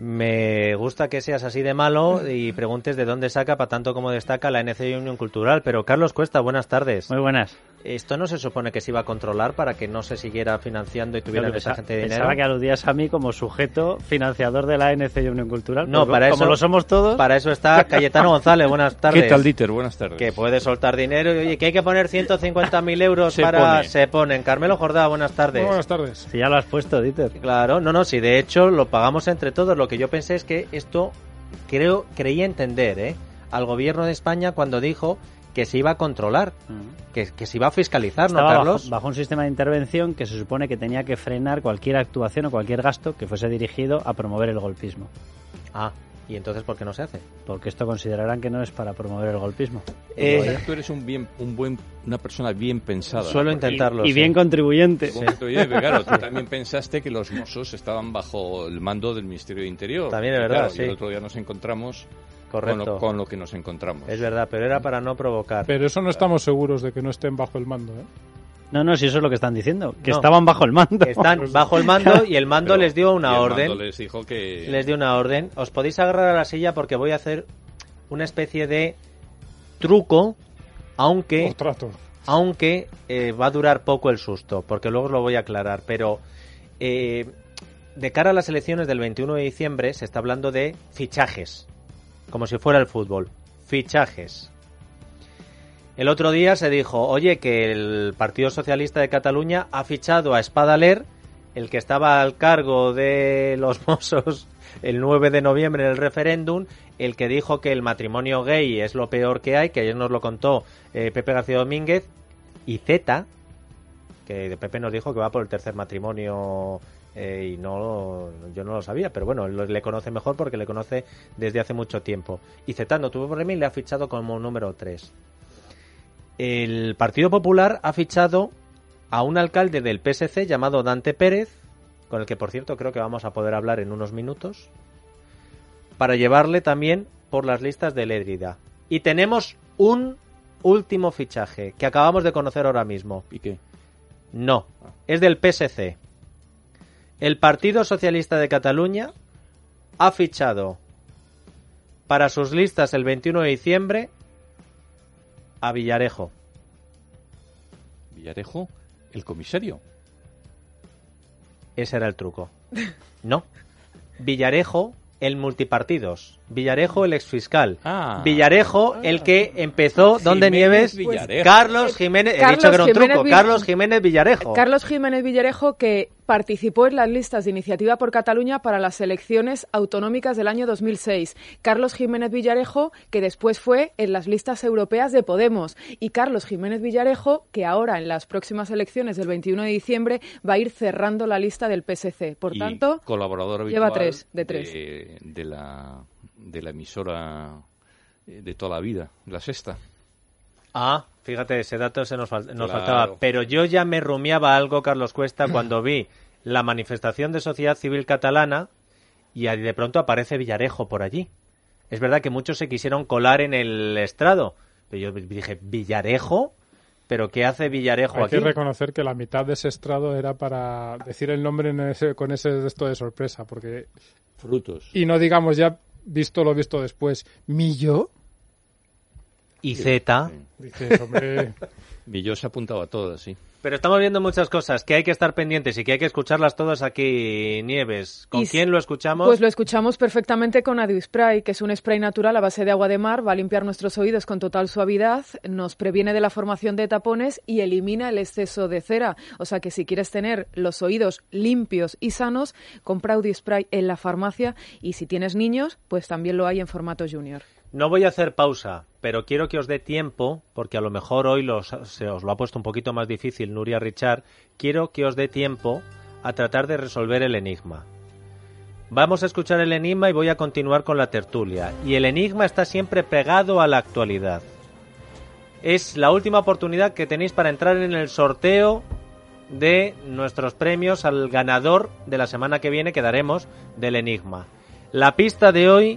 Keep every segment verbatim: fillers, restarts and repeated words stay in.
Me gusta que seas así de malo y preguntes de dónde saca para tanto como destaca la N C Unión Cultural. Pero Carlos Cuesta, buenas tardes. Muy buenas. ¿Esto no se supone que se iba a controlar para que no se siguiera financiando y tuviera esa gente de dinero? Pensaba que aludías a mí como sujeto financiador de la N C Unión Cultural. No, para como eso, lo somos todos. Para eso está Cayetano González, buenas tardes. ¿Qué tal, Dieter? Buenas tardes. Que puede soltar dinero y oye, que hay que poner ciento cincuenta mil euros se para... Pone. Se ponen. Carmelo Jordá, buenas tardes. Muy buenas tardes. Si ya lo has puesto, Dieter. Claro, no, no, si de hecho lo pagamos entre todos. Lo que yo pensé es que esto, creo, creía entender, ¿eh? Al gobierno de España cuando dijo que se iba a controlar, uh-huh. que, que se iba a fiscalizar, Estaba ¿no, Carlos? Bajo, bajo un sistema de intervención que se supone que tenía que frenar cualquier actuación o cualquier gasto que fuese dirigido a promover el golpismo. Ah, ¿y entonces por qué no se hace? Porque esto considerarán que no es para promover el golpismo. Eh, tú eres un bien, un buen, una persona bien pensada. Suelo ¿no? intentarlo. Y, y sí. bien contribuyente. Sí. Oye, claro, tú también pensaste que los Mossos estaban bajo el mando del Ministerio de Interior. También es verdad, claro, sí. Y el otro día nos encontramos Correcto. Con lo, con lo que nos encontramos. Es verdad, pero era para no provocar. Pero eso no estamos seguros de que no estén bajo el mando, ¿eh? No, no, si eso es lo que están diciendo, que no. estaban bajo el mando. Están bajo el mando y el mando Pero, les dio una y el orden. Mando les dijo que... Les dio una orden. Os podéis agarrar a la silla porque voy a hacer una especie de truco, aunque... O trato. Aunque eh, va a durar poco el susto, porque luego os lo voy a aclarar, pero eh, de cara a las elecciones del veintiuno de diciembre se está hablando de fichajes, como si fuera el fútbol, fichajes. El otro día se dijo, oye, que el Partido Socialista de Cataluña ha fichado a Espadaler, el que estaba al cargo de los Mossos el nueve de noviembre en el referéndum, el que dijo que el matrimonio gay es lo peor que hay, que ayer nos lo contó eh, Pepe García Domínguez, y Zeta, que Pepe nos dijo que va por el tercer matrimonio eh, y no yo no lo sabía, pero bueno, él le conoce mejor porque le conoce desde hace mucho tiempo. Y Zeta no tuvo problema y le ha fichado como número tres. El Partido Popular ha fichado a un alcalde del P S C llamado Dante Pérez, con el que por cierto creo que vamos a poder hablar en unos minutos, para llevarle también por las listas de Lérida. Y tenemos un último fichaje que acabamos de conocer ahora mismo. ¿Y qué? No, es del P S C. El Partido Socialista de Cataluña ha fichado para sus listas el veintiuno de diciembre a Villarejo. ¿Villarejo? ¿El comisario? Ese era el truco. No. Villarejo, el multipartidos. Villarejo, el exfiscal. Ah. Villarejo, el que empezó... ¿Dónde, Nieves? Villarejo. Carlos Jiménez... Carlos he dicho que era un Jiménez truco. Vill- Carlos Jiménez Villarejo. Carlos Jiménez Villarejo, que participó en las listas de Iniciativa por Cataluña para las elecciones autonómicas del año dos mil seis. Carlos Jiménez Villarejo, que después fue en las listas europeas de Podemos. Y Carlos Jiménez Villarejo, que ahora en las próximas elecciones del veintiuno de diciembre va a ir cerrando la lista del P S C. Por Y tanto, colaborador lleva habitual tres, de tres. De, de la, de la emisora de toda la vida, La Sexta. Ah, fíjate, ese dato se nos, fal- nos Claro. faltaba. Pero yo ya me rumiaba algo, Carlos Cuesta, cuando vi la manifestación de sociedad civil catalana y ahí de pronto aparece Villarejo por allí. Es verdad que muchos se quisieron colar en el estrado. Pero yo dije, ¿Villarejo? ¿Pero qué hace Villarejo Hay aquí? que reconocer que la mitad de ese estrado era para decir el nombre en ese, con ese esto de sorpresa, porque... Frutos. Y no digamos ya, visto lo visto después, ¿Millo? Y Z. Dices, hombre... Villó se apuntaba a todas, sí. Pero estamos viendo muchas cosas que hay que estar pendientes y que hay que escucharlas todas aquí, Nieves. ¿Con Y quién lo escuchamos? Pues lo escuchamos perfectamente con Adispray, que es un spray natural a base de agua de mar, va a limpiar nuestros oídos con total suavidad, nos previene de la formación de tapones y elimina el exceso de cera. O sea que si quieres tener los oídos limpios y sanos, compra Adispray en la farmacia y si tienes niños, pues también lo hay en formato junior. No voy a hacer pausa, pero quiero que os dé tiempo, porque a lo mejor hoy los, se os lo ha puesto un poquito más difícil Nuria Richard, quiero que os dé tiempo a tratar de resolver el enigma. Vamos a escuchar el enigma y voy a continuar con la tertulia. Y el enigma está siempre pegado a la actualidad. Es la última oportunidad que tenéis para entrar en el sorteo de nuestros premios al ganador de la semana que viene que daremos del enigma. La pista de hoy...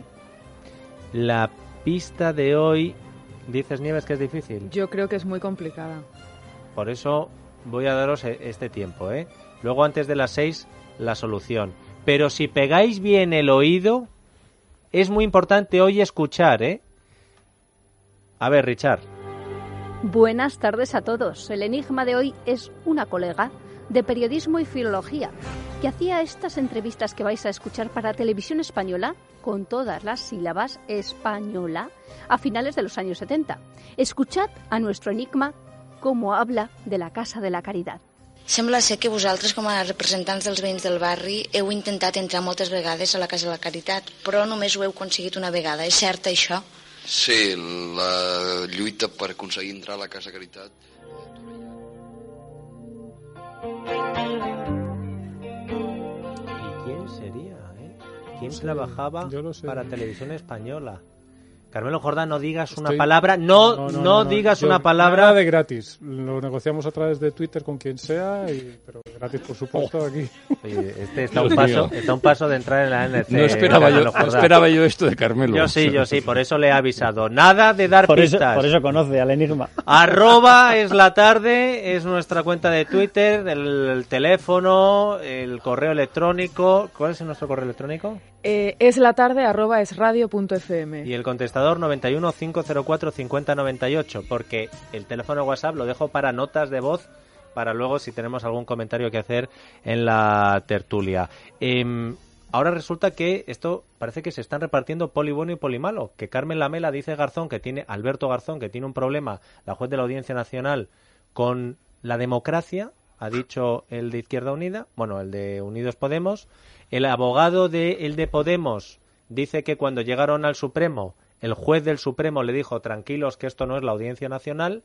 La pista de hoy... ¿Dices, Nieves, que es difícil? Yo creo que es muy complicada. Por eso voy a daros este tiempo, ¿eh? Luego, antes de las seis, la solución. pero si pegáis bien el oído, es muy importante hoy escuchar, ¿eh? A ver, Richard. Buenas tardes a todos. El enigma de hoy es una colega de periodismo y filología que hacía estas entrevistas que vais a escuchar para Televisión Española, con todas las sílabas española, a finales de los años setenta. Escuchad a nuestro enigma cómo habla de la Casa de la Caridad. Sembla ser que vosaltres, com a representants dels veïns del barri, heu intentat entrar moltes vegades a la Casa de la Caritat, però només ho heu aconseguit una vegada. És cert, això? Sí, la lluita per aconseguir entrar a la Casa Caritat. ¿Y quién sería, eh? ¿Quién sí, trabajaba para Televisión Española? Carmelo Jordán, no digas Estoy... una palabra, no, no, no, no, no digas Yo, una palabra. Nada de gratis, lo negociamos a través de Twitter con quien sea, y, pero gratis por supuesto oh. aquí. Oye, este está un, paso, está un paso de entrar en la N C. No esperaba, yo, no esperaba yo esto de Carmelo. Yo sí, yo sí, por eso le he avisado. Nada de dar por pistas. Eso, por eso conoce al enigma. Arroba es la tarde, es nuestra cuenta de Twitter, el, el teléfono, el correo electrónico. ¿Cuál es nuestro correo electrónico? Eh, es la tarde arroba es radio punto f m. Y el contestador noventa y uno, cinco cero cuatro, cincuenta noventa y ocho, porque el teléfono de WhatsApp lo dejo para notas de voz, para luego si tenemos algún comentario que hacer en la tertulia. Eh, ahora resulta que esto parece que se están repartiendo poli bueno y poli malo, que Carmen Lamela dice Garzón que tiene, Alberto Garzón, que tiene un problema, la juez de la Audiencia Nacional, con la democracia, ha dicho el de Izquierda Unida, bueno, el de Unidos Podemos. El abogado de el de Podemos dice que cuando llegaron al Supremo, el juez del Supremo le dijo tranquilos que esto no es la Audiencia Nacional,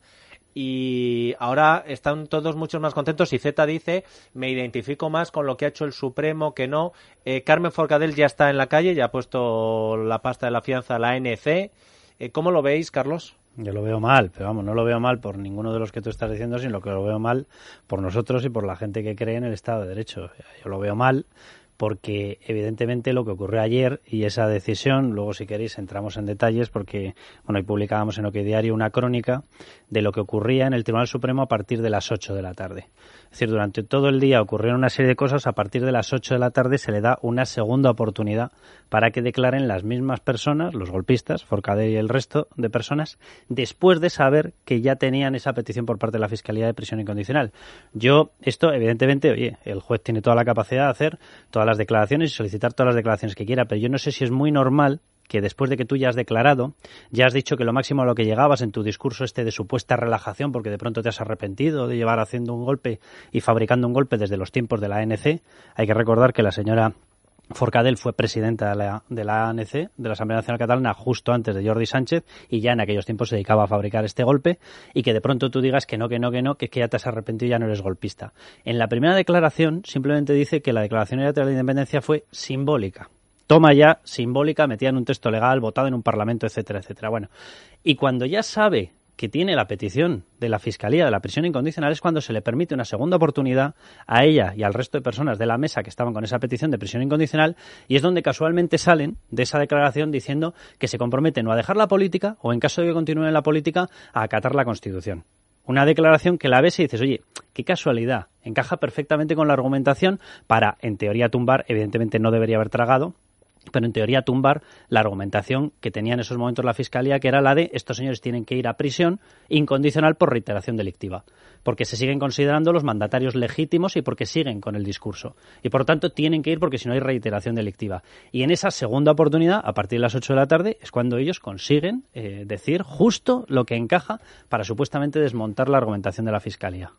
y ahora están todos mucho más contentos. Y Z dice me identifico más con lo que ha hecho el Supremo que no. Eh, Carmen Forcadell ya está en la calle, ya ha puesto la pasta de la fianza a la A N C. Eh, ¿Cómo lo veis, Carlos? Yo lo veo mal, pero vamos, no lo veo mal por ninguno de los que tú estás diciendo, sino que lo veo mal por nosotros y por la gente que cree en el Estado de Derecho. Yo lo veo mal porque evidentemente lo que ocurrió ayer y esa decisión, luego si queréis entramos en detalles porque, bueno, hoy publicábamos en OK Diario una crónica de lo que ocurría en el Tribunal Supremo a partir de las ocho de la tarde. Es decir, durante todo el día ocurrieron una serie de cosas, a partir de las ocho de la tarde se le da una segunda oportunidad para que declaren las mismas personas, los golpistas, Forcadell y el resto de personas, después de saber que ya tenían esa petición por parte de la Fiscalía de prisión incondicional. Yo, esto evidentemente, oye, el juez tiene toda la capacidad de hacer todas las declaraciones y solicitar todas las declaraciones que quiera, pero yo no sé si es muy normal que después de que tú ya has declarado, ya has dicho que lo máximo a lo que llegabas en tu discurso este de supuesta relajación, porque de pronto te has arrepentido de llevar haciendo un golpe y fabricando un golpe desde los tiempos de la A N C. Hay que recordar que la señora Forcadell fue presidenta de la, de la A N C, de la Asamblea Nacional Catalana, justo antes de Jordi Sánchez, y ya en aquellos tiempos se dedicaba a fabricar este golpe, y que de pronto tú digas que no, que no, que no, que es que ya te has arrepentido y ya no eres golpista. En la primera declaración simplemente dice que la declaración unilateral de independencia fue simbólica. Toma ya, simbólica, metida en un texto legal, votado en un parlamento, etcétera, etcétera. Bueno, y cuando ya sabe que tiene la petición de la Fiscalía de la prisión incondicional es cuando se le permite una segunda oportunidad a ella y al resto de personas de la mesa que estaban con esa petición de prisión incondicional, y es donde casualmente salen de esa declaración diciendo que se comprometen o a dejar la política o, en caso de que continúen en la política, a acatar la Constitución. Una declaración que la ves y dices, oye, qué casualidad, encaja perfectamente con la argumentación para, en teoría, tumbar, evidentemente no debería haber tragado, pero en teoría tumbar la argumentación que tenía en esos momentos la Fiscalía, que era la de estos señores tienen que ir a prisión incondicional por reiteración delictiva, porque se siguen considerando los mandatarios legítimos y porque siguen con el discurso, y por lo tanto tienen que ir porque si no hay reiteración delictiva. Y en esa segunda oportunidad, a partir de las ocho de la tarde, es cuando ellos consiguen eh, decir justo lo que encaja para supuestamente desmontar la argumentación de la Fiscalía.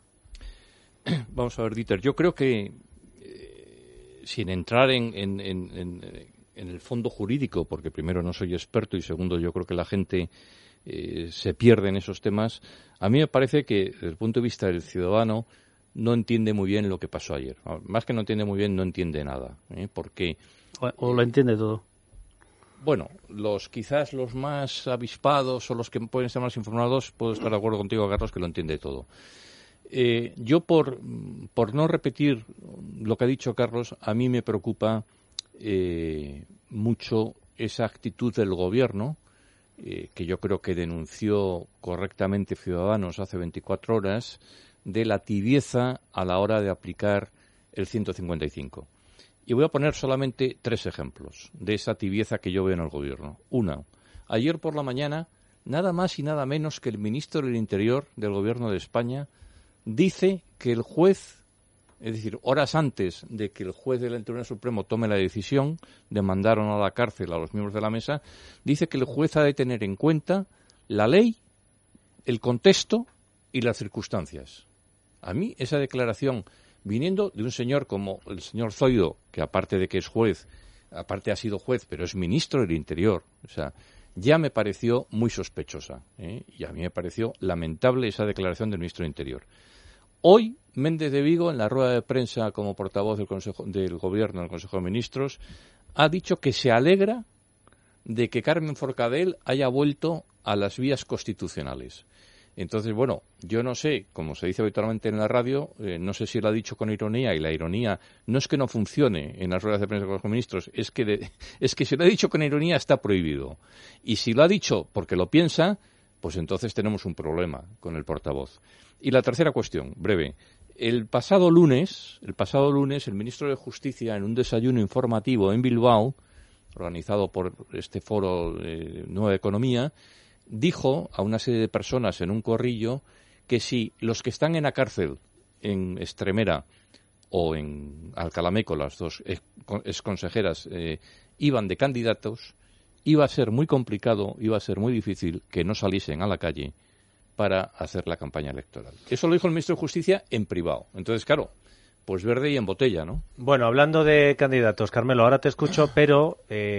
Vamos a ver, Dieter, yo creo que eh, sin entrar en, en, en, en en el fondo jurídico, porque primero no soy experto y segundo yo creo que la gente eh, se pierde en esos temas, a mí me parece que desde el punto de vista del ciudadano no entiende muy bien lo que pasó ayer. Más que no entiende muy bien, no entiende nada. ¿eh? Porque o, o lo entiende todo. Bueno, los quizás los más avispados o los que pueden ser más informados, puedo estar de acuerdo contigo, Carlos, que lo entiende todo. Eh, yo, por, por no repetir lo que ha dicho Carlos, a mí me preocupa Eh, mucho esa actitud del gobierno, eh, que yo creo que denunció correctamente Ciudadanos hace veinticuatro horas, de la tibieza a la hora de aplicar el ciento cincuenta y cinco. Y voy a poner solamente tres ejemplos de esa tibieza que yo veo en el gobierno. Una, ayer por la mañana, nada más y nada menos que el ministro del Interior del Gobierno de España dice que el juez, es decir, horas antes de que el juez del Tribunal Supremo tome la decisión de mandar o no a la cárcel a los miembros de la mesa, dice que el juez ha de tener en cuenta la ley, el contexto y las circunstancias. A mí esa declaración, viniendo de un señor como el señor Zoido, que aparte de que es juez, aparte ha sido juez, pero es ministro del Interior, o sea, ya me pareció muy sospechosa, ¿eh? Y a mí me pareció lamentable esa declaración del ministro del Interior. Hoy, Méndez de Vigo, en la rueda de prensa como portavoz del Consejo del Gobierno del Consejo de Ministros, ha dicho que se alegra de que Carmen Forcadell haya vuelto a las vías constitucionales. Entonces, bueno, yo no sé, como se dice habitualmente en la radio, eh, no sé si lo ha dicho con ironía, y la ironía no es que no funcione en las ruedas de prensa con los ministros, es que, de, es que si lo ha dicho con ironía está prohibido. Y si lo ha dicho porque lo piensa, pues entonces tenemos un problema con el portavoz. Y la tercera cuestión, breve. El pasado lunes, el pasado lunes, el ministro de Justicia, en un desayuno informativo en Bilbao, organizado por este foro eh, Nueva Economía, dijo a una serie de personas en un corrillo que si los que están en la cárcel en Extremera o en Alcalameco, las dos exconsejeras, eh, iban de candidatos, iba a ser muy complicado, iba a ser muy difícil que no saliesen a la calle para hacer la campaña electoral. Eso lo dijo el ministro de Justicia en privado. Entonces, claro, pues verde y en botella, ¿no? Bueno, hablando de candidatos, Carmelo, ahora te escucho, pero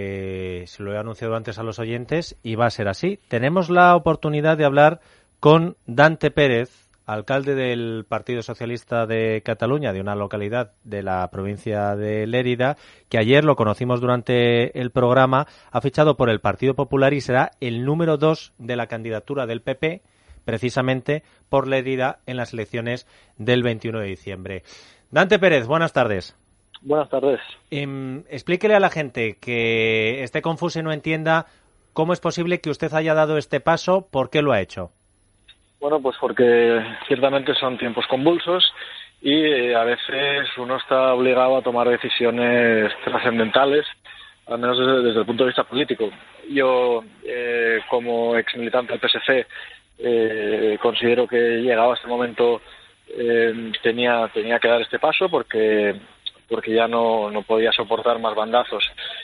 eh, se lo he anunciado antes a los oyentes y va a ser así. Tenemos la oportunidad de hablar con Dante Pérez, alcalde del Partido Socialista de Cataluña, de una localidad de la provincia de Lérida, que ayer lo conocimos durante el programa, ha fichado por el Partido Popular y será el número dos de la candidatura del P P, precisamente por Lérida en las elecciones del veintiuno de diciembre. Dante Pérez, buenas tardes. Buenas tardes. Eh, explíquele a la gente que esté confusa y no entienda cómo es posible que usted haya dado este paso, ¿por qué lo ha hecho? Bueno, pues porque ciertamente son tiempos convulsos y eh, a veces uno está obligado a tomar decisiones trascendentales, al menos desde, desde el punto de vista político. Yo, eh, como ex militante del P S C, eh, considero que llegado a este momento Eh, tenía tenía que dar este paso porque porque ya no, no podía soportar más bandazos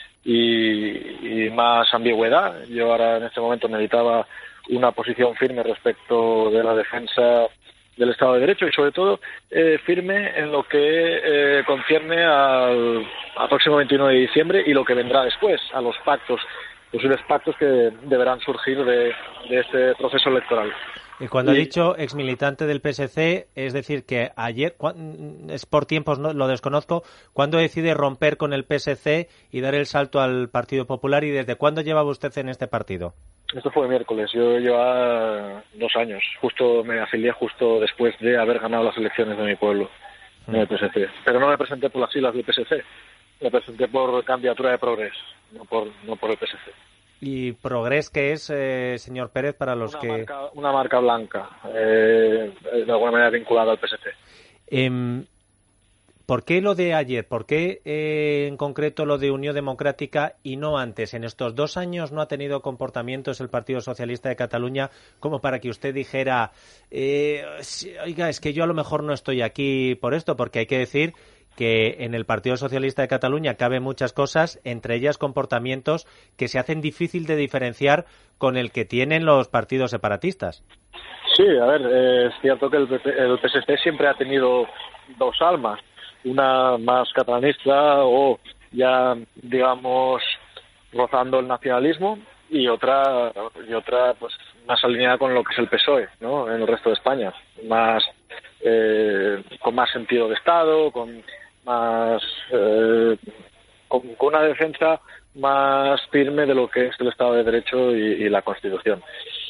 y, y más ambigüedad. Yo ahora en este momento necesitaba una posición firme respecto de la defensa del Estado de Derecho y sobre todo eh, firme en lo que eh, concierne al, al próximo veintiuno de diciembre y lo que vendrá después, a los pactos, posibles pactos que deberán surgir de, de este proceso electoral. Y cuando y, ha dicho exmilitante del P S C, es decir, que ayer, es por tiempos, no lo desconozco, ¿cuándo decide romper con el P S C y dar el salto al Partido Popular y desde cuándo llevaba usted en este partido? Esto fue el miércoles, yo llevaba dos años, justo me afilié justo después de haber ganado las elecciones de mi pueblo, en el P S C. Pero no me presenté por las siglas del P S C, me presenté por candidatura de Progrés, no por, no por el P S C. ¿Y Progrés qué es, eh, señor Pérez, para los una que...? Marca, una marca blanca, eh, de alguna manera vinculada al P S C. Eh, ¿Por qué lo de ayer? ¿Por qué eh, en concreto lo de Unión Democrática y no antes? En estos dos años no ha tenido comportamientos el Partido Socialista de Cataluña como para que usted dijera, eh, oiga, es que yo a lo mejor no estoy aquí por esto, porque hay que decir que en el Partido Socialista de Cataluña caben muchas cosas, entre ellas comportamientos que se hacen difícil de diferenciar con el que tienen los partidos separatistas. Sí, a ver, eh, es cierto que el, P S C siempre ha tenido dos almas, una más catalanista o ya, digamos, rozando el nacionalismo y otra, y otra pues más alineada con lo que es el P S O E, ¿no? En el resto de España, más eh, con más sentido de Estado, con más eh, con, con una defensa más firme de lo que es el Estado de Derecho y, y la Constitución.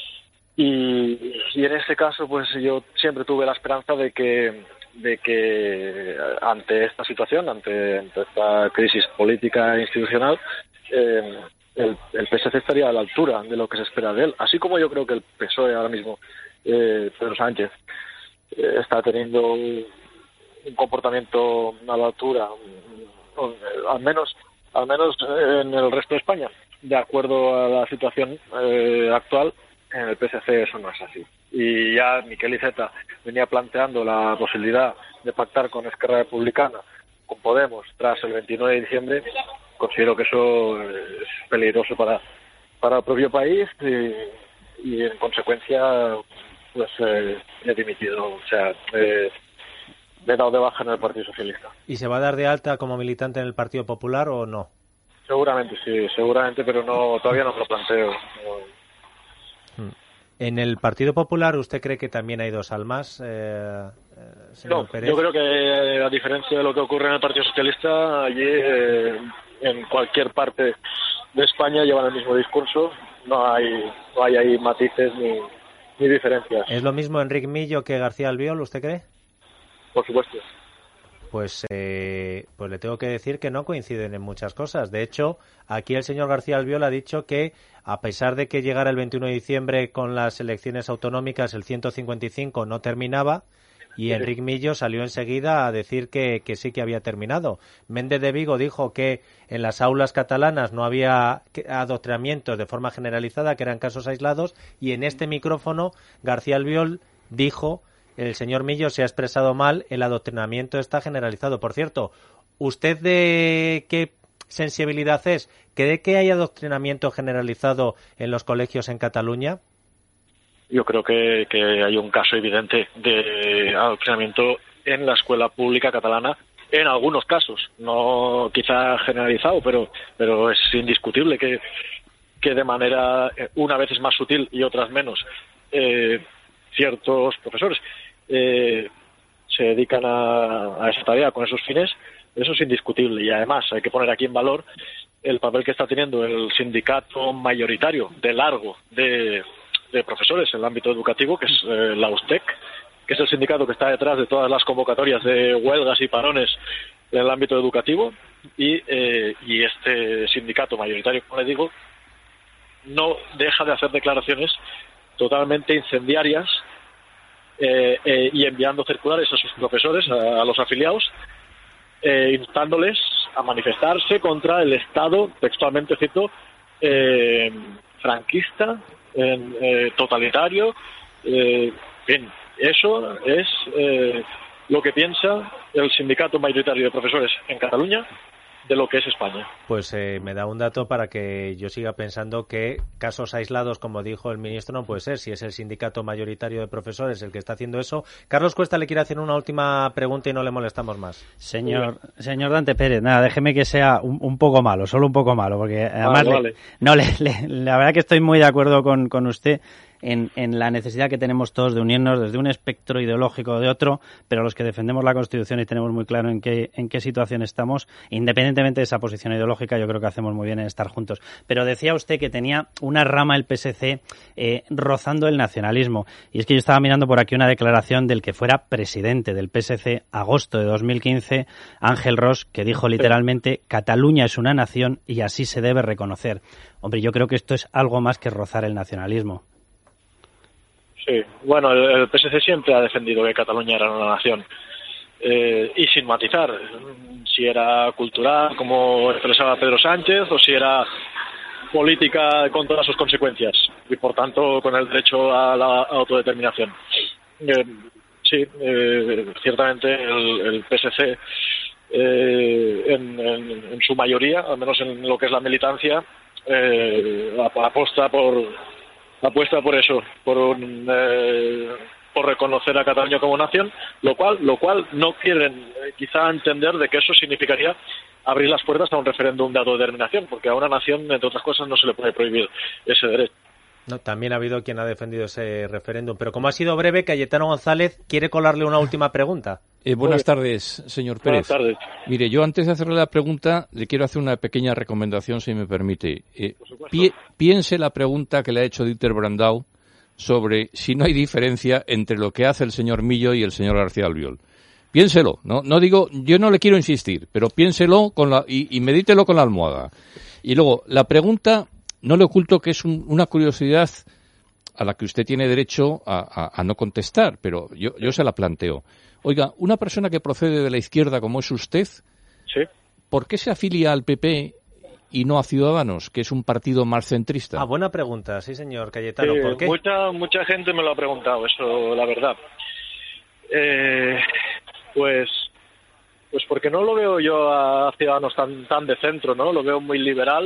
Y, y en este caso, pues yo siempre tuve la esperanza de que de que ante esta situación, ante, ante esta crisis política e institucional, eh, el, el P S C estaría a la altura de lo que se espera de él, así como yo creo que el P S O E ahora mismo, eh, Pedro Sánchez, eh, está teniendo un, un comportamiento a la altura al menos, al menos en el resto de España, de acuerdo a la situación eh, actual, en el P S C eso no es así. Y ya Miquel Iceta venía planteando la posibilidad de pactar con Esquerra Republicana, con Podemos, tras el veintinueve de diciembre. Considero que eso es peligroso para, para el propio país y, y en consecuencia pues eh, he dimitido, o sea, eh, me he dado de baja en el Partido Socialista. ¿Y se va a dar de alta como militante en el Partido Popular o no? Seguramente sí, seguramente, pero no todavía no me lo planteo. No. ¿En el Partido Popular usted cree que también hay dos almas, eh, eh, señor No, Pérez? yo creo que a diferencia de lo que ocurre en el Partido Socialista, allí eh, en cualquier parte de España llevan el mismo discurso, no hay no hay ahí matices ni, ni diferencias. ¿Es lo mismo Enrique Millo que García Albiol, usted cree? Por supuesto. Pues, eh, pues le tengo que decir que no coinciden en muchas cosas. De hecho, aquí el señor García Albiol ha dicho que, a pesar de que llegara el veintiuno de diciembre con las elecciones autonómicas, el ciento cincuenta y cinco no terminaba, y sí. Enrique Millo salió enseguida a decir que, que sí que había terminado. Méndez de Vigo dijo que en las aulas catalanas no había adoctrinamientos de forma generalizada, que eran casos aislados, y en este micrófono García Albiol dijo: el señor Millo se ha expresado mal, el adoctrinamiento está generalizado. Por cierto, ¿usted de qué sensibilidad es? ¿Cree que hay adoctrinamiento generalizado en los colegios en Cataluña? Yo creo que, que hay un caso evidente de adoctrinamiento en la escuela pública catalana, en algunos casos, no quizá generalizado, pero, pero es indiscutible que, que de manera una vez es más sutil y otras menos, eh, ciertos profesores eh, se dedican a, a esa tarea con esos fines. Eso es indiscutible, y además hay que poner aquí en valor el papel que está teniendo el sindicato mayoritario de largo de, de profesores en el ámbito educativo, que es eh, la USTEC, que es el sindicato que está detrás de todas las convocatorias de huelgas y parones en el ámbito educativo, y, eh, y este sindicato mayoritario, como le digo, no deja de hacer declaraciones totalmente incendiarias eh, eh, y enviando circulares a sus profesores, a, a los afiliados, eh, instándoles a manifestarse contra el Estado, textualmente cito, eh, franquista, eh, totalitario. Eh, bien, eso es eh, lo que piensa el sindicato mayoritario de profesores en Cataluña de lo que es España. Pues eh, me da un dato para que yo siga pensando que casos aislados, como dijo el ministro, no puede ser, si es el sindicato mayoritario de profesores el que está haciendo eso. Carlos Cuesta le quiere hacer una última pregunta y no le molestamos más. Señor señor Dante Pérez, nada, déjeme que sea un, un poco malo, solo un poco malo, porque además vale, vale. Le, no, le, le, la verdad que estoy muy de acuerdo con, con usted en, en la necesidad que tenemos todos de unirnos desde un espectro ideológico o de otro, pero los que defendemos la Constitución y tenemos muy claro en qué, en qué situación estamos, independientemente de esa posición ideológica, yo creo que hacemos muy bien en estar juntos. Pero decía usted que tenía una rama el P S C eh, rozando el nacionalismo, y es que yo estaba mirando por aquí una declaración del que fuera presidente del P S C agosto de dos mil quince, Ángel Ros, que dijo literalmente: Cataluña es una nación y así se debe reconocer. Hombre, yo creo que esto es algo más que rozar el nacionalismo. Sí, bueno, el, el P S C siempre ha defendido que Cataluña era una nación, eh, y sin matizar si era cultural, como expresaba Pedro Sánchez, o si era política con todas sus consecuencias, y por tanto con el derecho a la autodeterminación. Eh, sí, eh, ciertamente el, el P S C, eh, en, en, en su mayoría, al menos en lo que es la militancia, eh, aposta por... apuesta por eso, por un, eh, por reconocer a Cataluña como nación, lo cual lo cual no quieren eh, quizá entender de que eso significaría abrir las puertas a un referéndum de autodeterminación, porque a una nación, entre otras cosas, no se le puede prohibir ese derecho. No, también ha habido quien ha defendido ese referéndum, pero como ha sido breve, Cayetano González quiere colarle una última pregunta. Eh, buenas tardes, señor Pérez. Buenas tardes. Mire, yo antes de hacerle la pregunta le quiero hacer una pequeña recomendación, si me permite. Eh, pi- piense la pregunta que le ha hecho Dieter Brandau sobre si no hay diferencia entre lo que hace el señor Millo y el señor García Albiol. Piénselo, no, no digo, yo no le quiero insistir, pero piénselo con la, y, y medítelo con la almohada. Y luego, la pregunta, no le oculto que es un, una curiosidad a la que usted tiene derecho a, a, a no contestar, pero yo, yo se la planteo. Oiga, una persona que procede de la izquierda como es usted, ¿sí? ¿por qué se afilia al P P y no a Ciudadanos, que es un partido más centrista? Ah, buena pregunta, sí señor Cayetano, Sí, ¿por qué? Mucha, mucha gente me lo ha preguntado, eso, la verdad. Eh, pues, pues porque no lo veo yo a Ciudadanos tan, tan de centro, ¿no? Lo veo muy liberal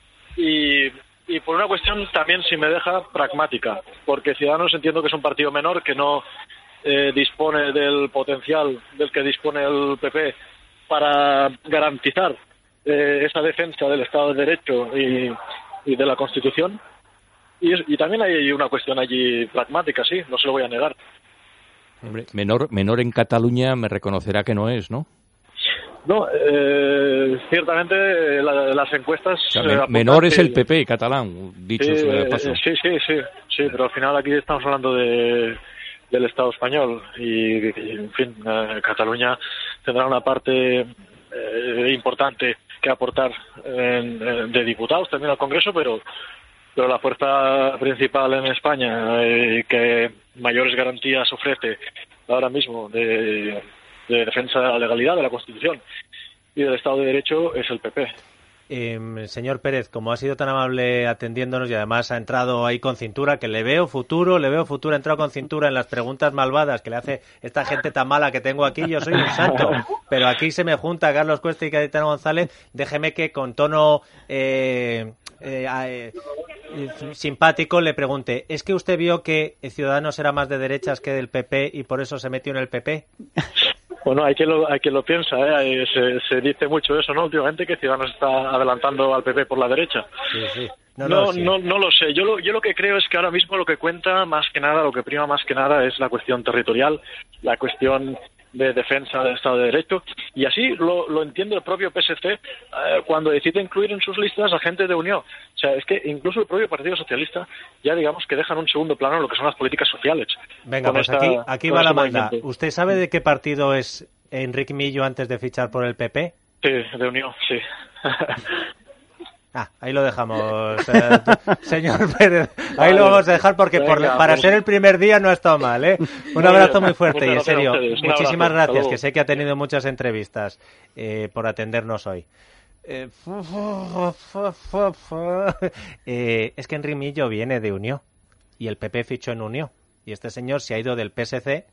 y, y por una cuestión también, si me deja, pragmática, porque Ciudadanos entiendo que es un partido menor que no eh, dispone del potencial del que dispone el P P para garantizar Eh, esa defensa del Estado de Derecho y, y de la Constitución. Y, es, y también hay una cuestión allí pragmática, sí, no se lo voy a negar. Hombre, menor, menor en Cataluña me reconocerá que no es, ¿no? No, eh, ciertamente la, las encuestas... O sea, eh, men- menor es el P P catalán, dicho sí, sea de eh, paso. sí, sí, sí, sí, pero al final aquí estamos hablando de del Estado español y, y en fin, eh, Cataluña tendrá una parte eh, importante que aportar en, en, de diputados también al Congreso, pero pero la fuerza principal en España eh, que mayores garantías ofrece ahora mismo de, de defensa de la legalidad, de la Constitución y del Estado de Derecho es el P P. Eh, señor Pérez, como ha sido tan amable atendiéndonos y además ha entrado ahí con cintura, que le veo futuro, le veo futuro, ha entrado con cintura en las preguntas malvadas que le hace esta gente tan mala que tengo aquí, yo soy un santo, pero aquí se me junta Carlos Cuesta y Cayetano González, déjeme que con tono eh, eh, eh, simpático le pregunte, ¿es que usted vio que Ciudadanos era más de derechas que del P P y por eso se metió en el P P? Bueno, hay que lo, hay que lo piensa, ¿eh? se, se dice mucho eso, ¿no? Últimamente que Ciudadanos está adelantando al P P por la derecha. Sí, sí. No, No, no, no, sí. no, no lo sé. Yo lo, yo lo que creo es que ahora mismo lo que cuenta más que nada, lo que prima más que nada es la cuestión territorial, la cuestión de defensa del Estado de Derecho, y así lo, lo entiende el propio P S C eh, cuando decide incluir en sus listas a gente de Unión. O sea, es que incluso el propio Partido Socialista ya digamos que dejan un segundo plano lo que son las políticas sociales. Venga, pues esta, aquí, aquí va este la manda. movimiento. ¿Usted sabe de qué partido es Enrique Millo antes de fichar por el P P? Sí, de Unión, sí. Ah, ahí lo dejamos, eh, señor Pérez. Ahí lo vamos a dejar porque por, Venga, para pues. ser el primer día no ha estado mal, ¿eh? Un Muy abrazo bien. muy fuerte y en Muchas gracias serio, a ustedes. Un muchísimas abrazo. Hasta gracias, luego. que sé que ha tenido muchas entrevistas eh, por atendernos hoy. Eh, eh, es que Enrique Millo viene de Unión y el P P fichó en Unión y este señor se ha ido del P S C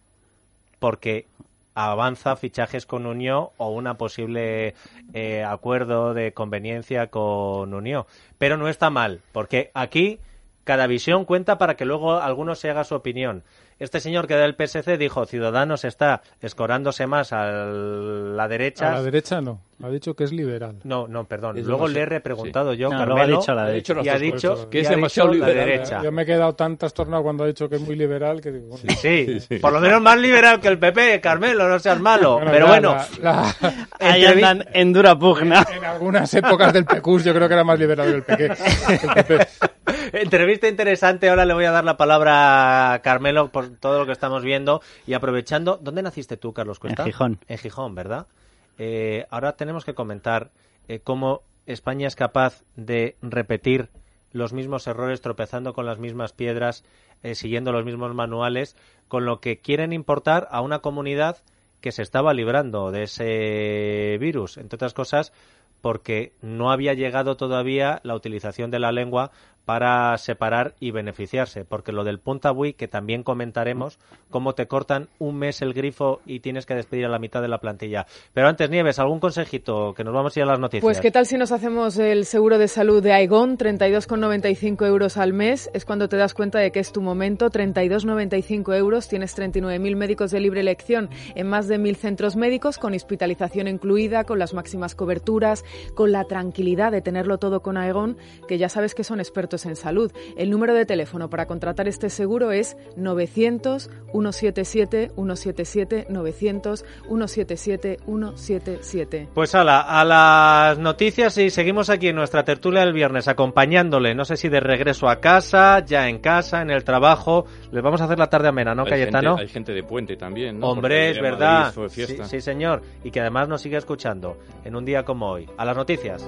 porque avanza fichajes con Unión o una posible eh, acuerdo de conveniencia con Unión. Pero no está mal, porque aquí cada visión cuenta para que luego alguno se haga su opinión. Este señor que da el P S C dijo, Ciudadanos está escorándose más a la derecha. A la derecha no, ha dicho que es liberal. No, no, perdón. Es luego demasiado- le he repreguntado sí. yo, No, Carmelo, luego ha dicho la Ha dicho las y ha dos dicho cosas, que y es ha demasiado dicho la liberal. derecha. Yo me he quedado tan trastornado cuando ha dicho que es muy liberal que digo, bueno, Sí, Sí, sí. por lo menos más liberal que el P P, Carmelo, no seas malo. bueno, Pero ya bueno, la- la- Ahí entrevi- andan en dura pugna. en algunas épocas del P Q S yo creo que era más liberal que el P Q. El P P. entrevista interesante. Ahora le voy a dar la palabra a Carmelo por todo lo que estamos viendo y aprovechando. ¿Dónde naciste tú, Carlos Cuesta? En Gijón. En Gijón, ¿verdad? Eh, ahora tenemos que comentar eh, cómo España es capaz de repetir los mismos errores, tropezando con las mismas piedras, eh, siguiendo los mismos manuales, con lo que quieren importar a una comunidad que se estaba librando de ese virus, entre otras cosas porque no había llegado todavía la utilización de la lengua para separar y beneficiarse, porque lo del puntabui, que también comentaremos, cómo te cortan un mes el grifo y tienes que despedir a la mitad de la plantilla. Pero antes, Nieves, algún consejito, que nos vamos a ir a las noticias. Pues qué tal si nos hacemos el seguro de salud de Aegon, treinta y dos con noventa y cinco euros al mes, es cuando te das cuenta de que es tu momento, treinta y dos con noventa y cinco euros, tienes treinta y nueve mil médicos de libre elección en más de mil centros médicos, con hospitalización incluida, con las máximas coberturas, con la tranquilidad de tenerlo todo con Aegon, que ya sabes que son expertos en salud. El número de teléfono para contratar este seguro es novecientos, ciento setenta y siete, ciento setenta y siete, novecientos, ciento setenta y siete, ciento setenta y siete. Pues ala, a las noticias y seguimos aquí en nuestra tertulia del viernes acompañándole, no sé si de regreso a casa, ya en casa, en el trabajo. Les vamos a hacer la tarde amena, ¿no, Hay Cayetano? gente, hay gente de puente también, ¿no? Hombre, Porque es en verdad. Madrid fue Sí, fiesta. sí, señor. Y que además nos sigue escuchando en un día como hoy. A las noticias.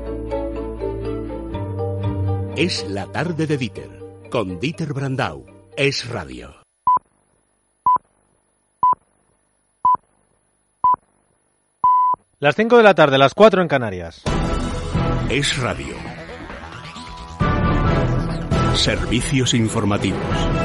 Es la tarde de Dieter, con Dieter Brandau. Es radio. Las cinco de la tarde, las cuatro en Canarias. Es radio. Servicios informativos.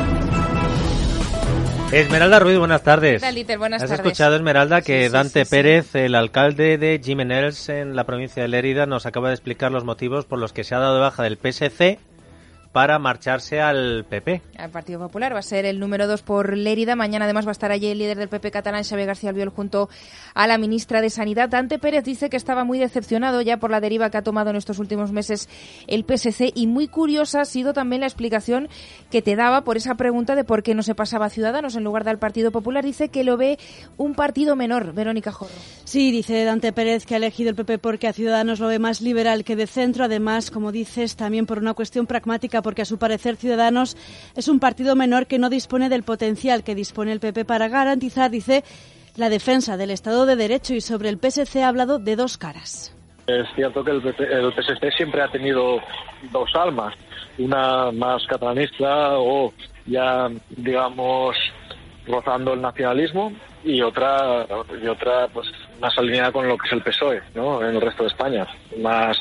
Esmeralda Ruiz, buenas tardes. Dieter, buenas ¿Has tardes. escuchado, Esmeralda, que Sí, sí, Dante sí, sí. Pérez, el alcalde de Gimenells en la provincia de Lérida, nos acaba de explicar los motivos por los que se ha dado de baja del P S C para marcharse al P P? Al Partido Popular va a ser el número dos por Lérida. Mañana además va a estar allí el líder del P P catalán, Xavier García Albiol, junto a la ministra de Sanidad. Dante Pérez dice que estaba muy decepcionado ya por la deriva que ha tomado en estos últimos meses el P S C, y muy curiosa ha sido también la explicación que te daba por esa pregunta de por qué no se pasaba a Ciudadanos en lugar del Partido Popular. Dice que lo ve un partido menor. Verónica Jorro. Sí, dice Dante Pérez que ha elegido el P P porque a Ciudadanos lo ve más liberal que de centro. Además, como dices, también por una cuestión pragmática, porque a su parecer Ciudadanos es un partido menor que no dispone del potencial que dispone el P P para garantizar, dice, la defensa del Estado de Derecho. Y sobre el P S C ha hablado de dos caras. Es cierto que el P P, el P S C siempre ha tenido dos almas, una más catalanista o ya, digamos, rozando el nacionalismo, y otra y otra pues más alineada con lo que es el P S O E, ¿no?, en el resto de España, más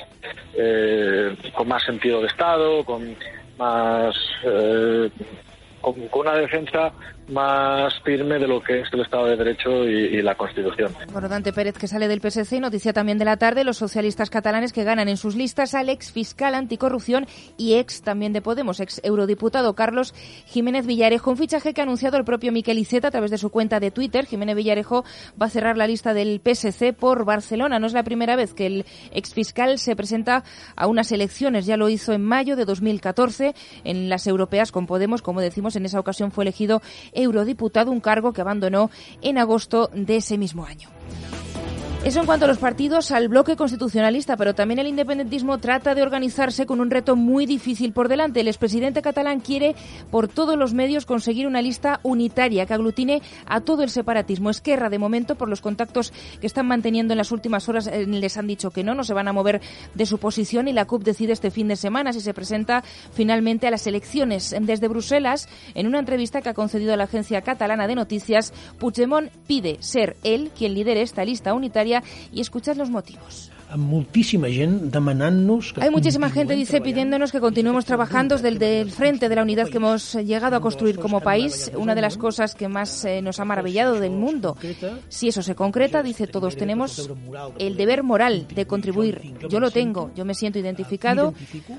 eh, con más sentido de Estado, con más eh, con, con una defensa más firme de lo que es el Estado de Derecho y, y la Constitución. Bueno, Dante Pérez, que sale del P S C, noticia también de la tarde, los socialistas catalanes que ganan en sus listas al ex fiscal anticorrupción y ex también de Podemos, ex eurodiputado Carlos Jiménez Villarejo, un fichaje que ha anunciado el propio Miquel Iceta a través de su cuenta de Twitter. Jiménez Villarejo va a cerrar la lista del P S C por Barcelona. No es la primera vez que el ex fiscal se presenta a unas elecciones, ya lo hizo en mayo de dos mil catorce en las europeas con Podemos. Como decimos, en esa ocasión fue elegido eurodiputado, un cargo que abandonó en agosto de ese mismo año. Eso en cuanto a los partidos, al bloque constitucionalista, pero también el independentismo trata de organizarse con un reto muy difícil por delante. El expresidente catalán quiere por todos los medios conseguir una lista unitaria que aglutine a todo el separatismo. Esquerra, de momento, por los contactos que están manteniendo en las últimas horas, les han dicho que no, no se van a mover de su posición, y la C U P decide este fin de semana si se presenta finalmente a las elecciones. Desde Bruselas, en una entrevista que ha concedido a la agencia catalana de noticias, Puigdemont pide ser él quien lidere esta lista unitaria, y escuchad los motivos. Muchísima gente demandándonos. Hay muchísima gente, dice, pidiéndonos que continuemos trabajando desde el del frente de la unidad que hemos llegado a construir como país. Una de las cosas que más eh, nos ha maravillado del mundo. Si eso se concreta, dice, todos tenemos el deber moral de contribuir. Yo lo tengo, yo me siento identificado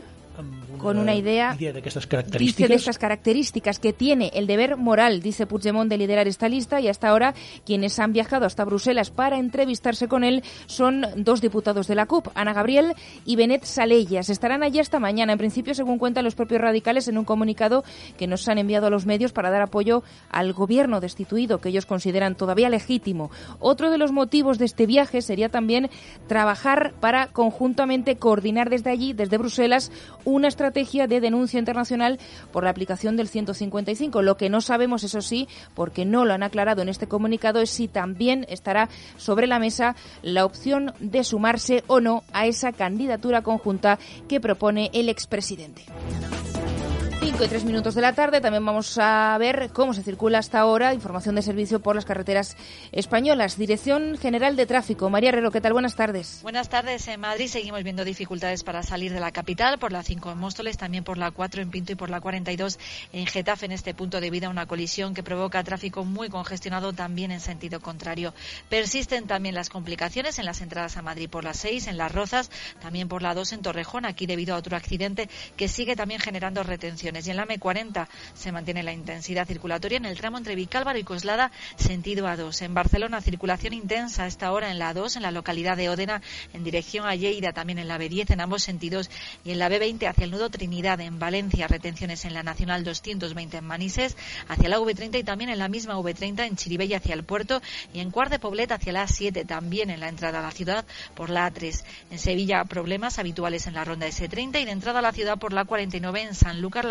con una idea, idea de estas dice, de estas características que tiene el deber moral, dice Puigdemont, de liderar esta lista, y hasta ahora quienes han viajado hasta Bruselas para entrevistarse con él son dos diputados de la C U P, Ana Gabriel y Benet Salellas. Estarán allí hasta mañana, en principio, según cuentan los propios radicales en un comunicado que nos han enviado a los medios para dar apoyo al gobierno destituido, que ellos consideran todavía legítimo. Otro de los motivos de este viaje sería también trabajar para conjuntamente coordinar desde allí, desde Bruselas, una estrategia de denuncia internacional por la aplicación del ciento cincuenta y cinco. Lo que no sabemos, eso sí, porque no lo han aclarado en este comunicado, es si también estará sobre la mesa la opción de sumarse o no a esa candidatura conjunta que propone el expresidente. cinco y tres minutos de la tarde. También vamos a ver cómo se circula hasta ahora. Información de servicio por las carreteras españolas. Dirección General de Tráfico. María Herrero, ¿qué tal? Buenas tardes. Buenas tardes. En Madrid seguimos viendo dificultades para salir de la capital, por la cinco en Móstoles, también por la cuatro en Pinto y por la cuarenta y dos en Getafe, en este punto debido a una colisión que provoca tráfico muy congestionado también en sentido contrario. Persisten también las complicaciones en las entradas a Madrid por la seis, en Las Rozas, también por la dos en Torrejón, aquí debido a otro accidente que sigue también generando retenciones. Y en la eme cuarenta se mantiene la intensidad circulatoria en el tramo entre Vicálvaro y Coslada, sentido A dos. En Barcelona, circulación intensa a esta hora en la A dos, en la localidad de Ódena, en dirección a Lleida, también en la be diez en ambos sentidos, y en la be veinte hacia el nudo Trinidad en Valencia, retenciones en la Nacional doscientos veinte en Manises, hacia la ve treinta y también en la misma ve treinta en Chirivella hacia el puerto, y en Cuart de Poblet hacia la A siete, también en la entrada a la ciudad por la A tres. En Sevilla, problemas habituales en la ronda ese treinta y de entrada a la ciudad por la cuarenta y nueve en Sanlúcar la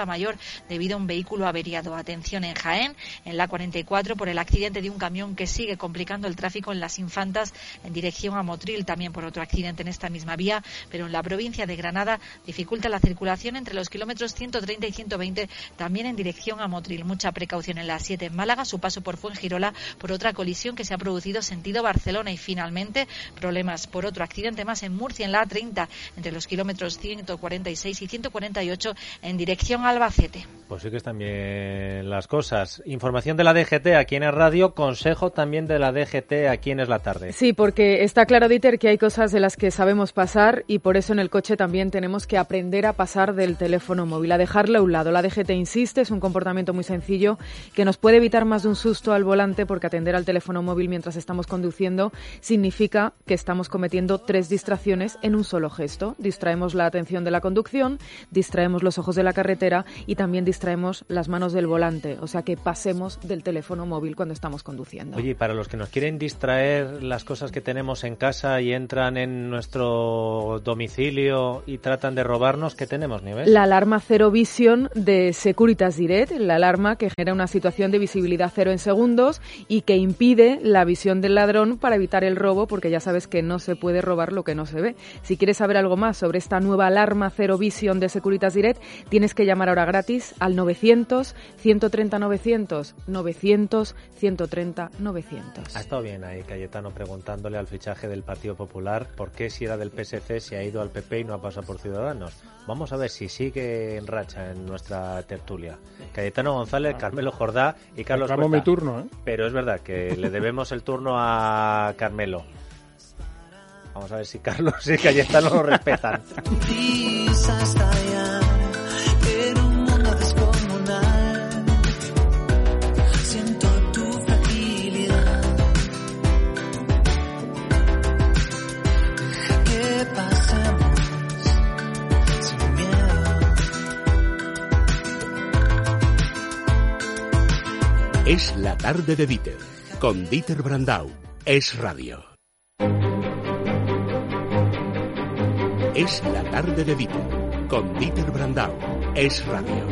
mayor debido a un vehículo averiado. Atención en Jaén, en la cuarenta y cuatro, por el accidente de un camión que sigue complicando el tráfico en Las Infantas en dirección a Motril, también por otro accidente en esta misma vía, pero en la provincia de Granada dificulta la circulación entre los kilómetros ciento treinta y ciento veinte, también en dirección a Motril. Mucha precaución en la siete en Málaga, su paso por Fuengirola, por otra colisión que se ha producido sentido Barcelona, y finalmente problemas por otro accidente más en Murcia, en la A treinta, entre los kilómetros ciento cuarenta y seis y ciento cuarenta y ocho en dirección a Albacete. Pues sí que están bien las cosas. Información de la D G T aquí en el radio, consejo también de la D G T aquí en Es la Tarde. Sí, porque está claro, Dieter, que hay cosas de las que sabemos pasar y por eso en el coche también tenemos que aprender a pasar del teléfono móvil, a dejarlo a un lado. La D G T insiste, es un comportamiento muy sencillo que nos puede evitar más de un susto al volante, porque atender al teléfono móvil mientras estamos conduciendo significa que estamos cometiendo tres distracciones en un solo gesto. Distraemos la atención de la conducción, distraemos los ojos de la carretera y también distraemos las manos del volante, o sea que pasemos del teléfono móvil cuando estamos conduciendo. Oye, para los que nos quieren distraer las cosas que tenemos en casa y entran en nuestro domicilio y tratan de robarnos, ¿qué tenemos, Nieves? La alarma Zero Vision de Securitas Direct, la alarma que genera una situación de visibilidad cero en segundos y que impide la visión del ladrón para evitar el robo, porque ya sabes que no se puede robar lo que no se ve. Si quieres saber algo más sobre esta nueva alarma Zero Vision de Securitas Direct, tienes que llamar ahora gratis al novecientos, ciento treinta, novecientos, novecientos, ciento treinta, novecientos. Ha estado bien ahí Cayetano preguntándole al fichaje del Partido Popular por qué, si era del P S C, si ha ido al P P y no ha pasado por Ciudadanos. Vamos a ver si sigue en racha en nuestra tertulia. Cayetano González, Carmelo Jordá y Carlos Cuesta. mi turno, ¿eh? Pero es verdad que le debemos el turno a Carmelo. Vamos a ver si Carlos y Cayetano lo respetan. Es la tarde de Dieter, con Dieter Brandau. Es radio. Es la tarde de Dieter, con Dieter Brandau. Es radio.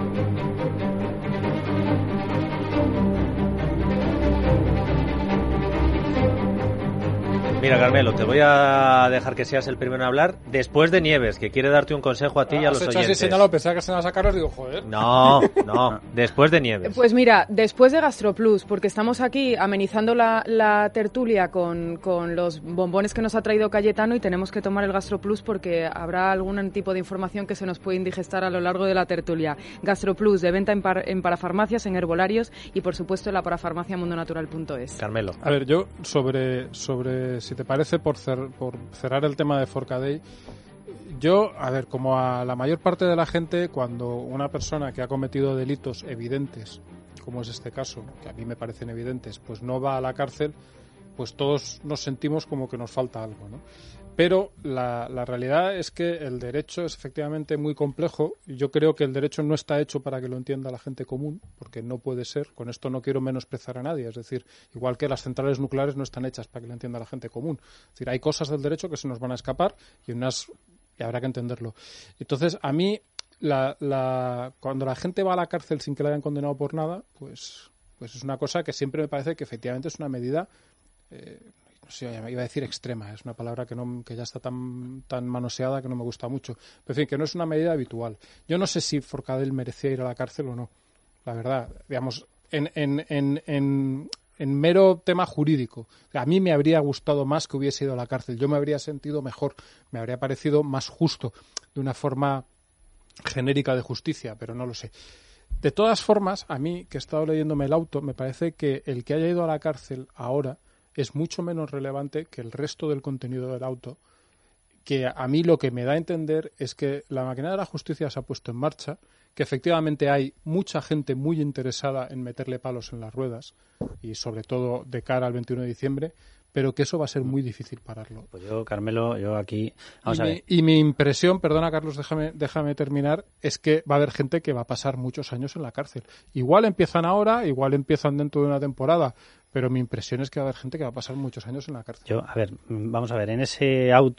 Mira, Carmelo, te voy a dejar que seas el primero en hablar después de Nieves, que quiere darte un consejo a ti y a los oyentes. Así señalado, pensaba que se iban a sacarlos, digo, joder. No, no, después de Nieves. Pues mira, después de GastroPlus, porque estamos aquí amenizando la, la tertulia con, con los bombones que nos ha traído Cayetano y tenemos que tomar el GastroPlus porque habrá algún tipo de información que se nos puede indigestar a lo largo de la tertulia. GastroPlus, de venta en, par, en parafarmacias, en herbolarios y, por supuesto, en la parafarmacia mundonatural punto es. Carmelo. A ver, yo sobre... sobre si te parece, por, cer- por cerrar el tema de Forcadell, yo, a ver, como a la mayor parte de la gente, cuando una persona que ha cometido delitos evidentes, como es este caso, que a mí me parecen evidentes, pues no va a la cárcel, pues todos nos sentimos como que nos falta algo, ¿no? Pero la, la realidad es que el derecho es efectivamente muy complejo y yo creo que el derecho no está hecho para que lo entienda la gente común, porque no puede ser. Con esto no quiero menospreciar a nadie, es decir, igual que las centrales nucleares no están hechas para que lo entienda la gente común. Es decir, hay cosas del derecho que se nos van a escapar y unas y habrá que entenderlo. Entonces, a mí, la, la, cuando la gente va a la cárcel sin que la hayan condenado por nada, pues, pues es una cosa que siempre me parece que efectivamente es una medida... Eh, Sí, iba a decir extrema, es una palabra que no que ya está tan tan manoseada que no me gusta mucho. Pero en fin, que no es una medida habitual. Yo no sé si Forcadell merecía ir a la cárcel o no, la verdad. Digamos, en, en, en, en, en mero tema jurídico, a mí me habría gustado más que hubiese ido a la cárcel. Yo me habría sentido mejor, me habría parecido más justo, de una forma genérica de justicia, pero no lo sé. De todas formas, a mí, que he estado leyéndome el auto, me parece que el que haya ido a la cárcel ahora es mucho menos relevante que el resto del contenido del auto, que a mí lo que me da a entender es que la máquina de la justicia se ha puesto en marcha, que efectivamente hay mucha gente muy interesada en meterle palos en las ruedas, y sobre todo de cara al veintiuno de diciembre, pero que eso va a ser muy difícil pararlo. Pues yo, Carmelo, yo aquí... Vamos y, a mi, ver. y mi impresión, perdona Carlos, déjame, déjame terminar, es que va a haber gente que va a pasar muchos años en la cárcel. Igual empiezan ahora, igual empiezan dentro de una temporada, pero mi impresión es que va a haber gente que va a pasar muchos años en la cárcel. Yo, a ver, vamos a ver, en ese auto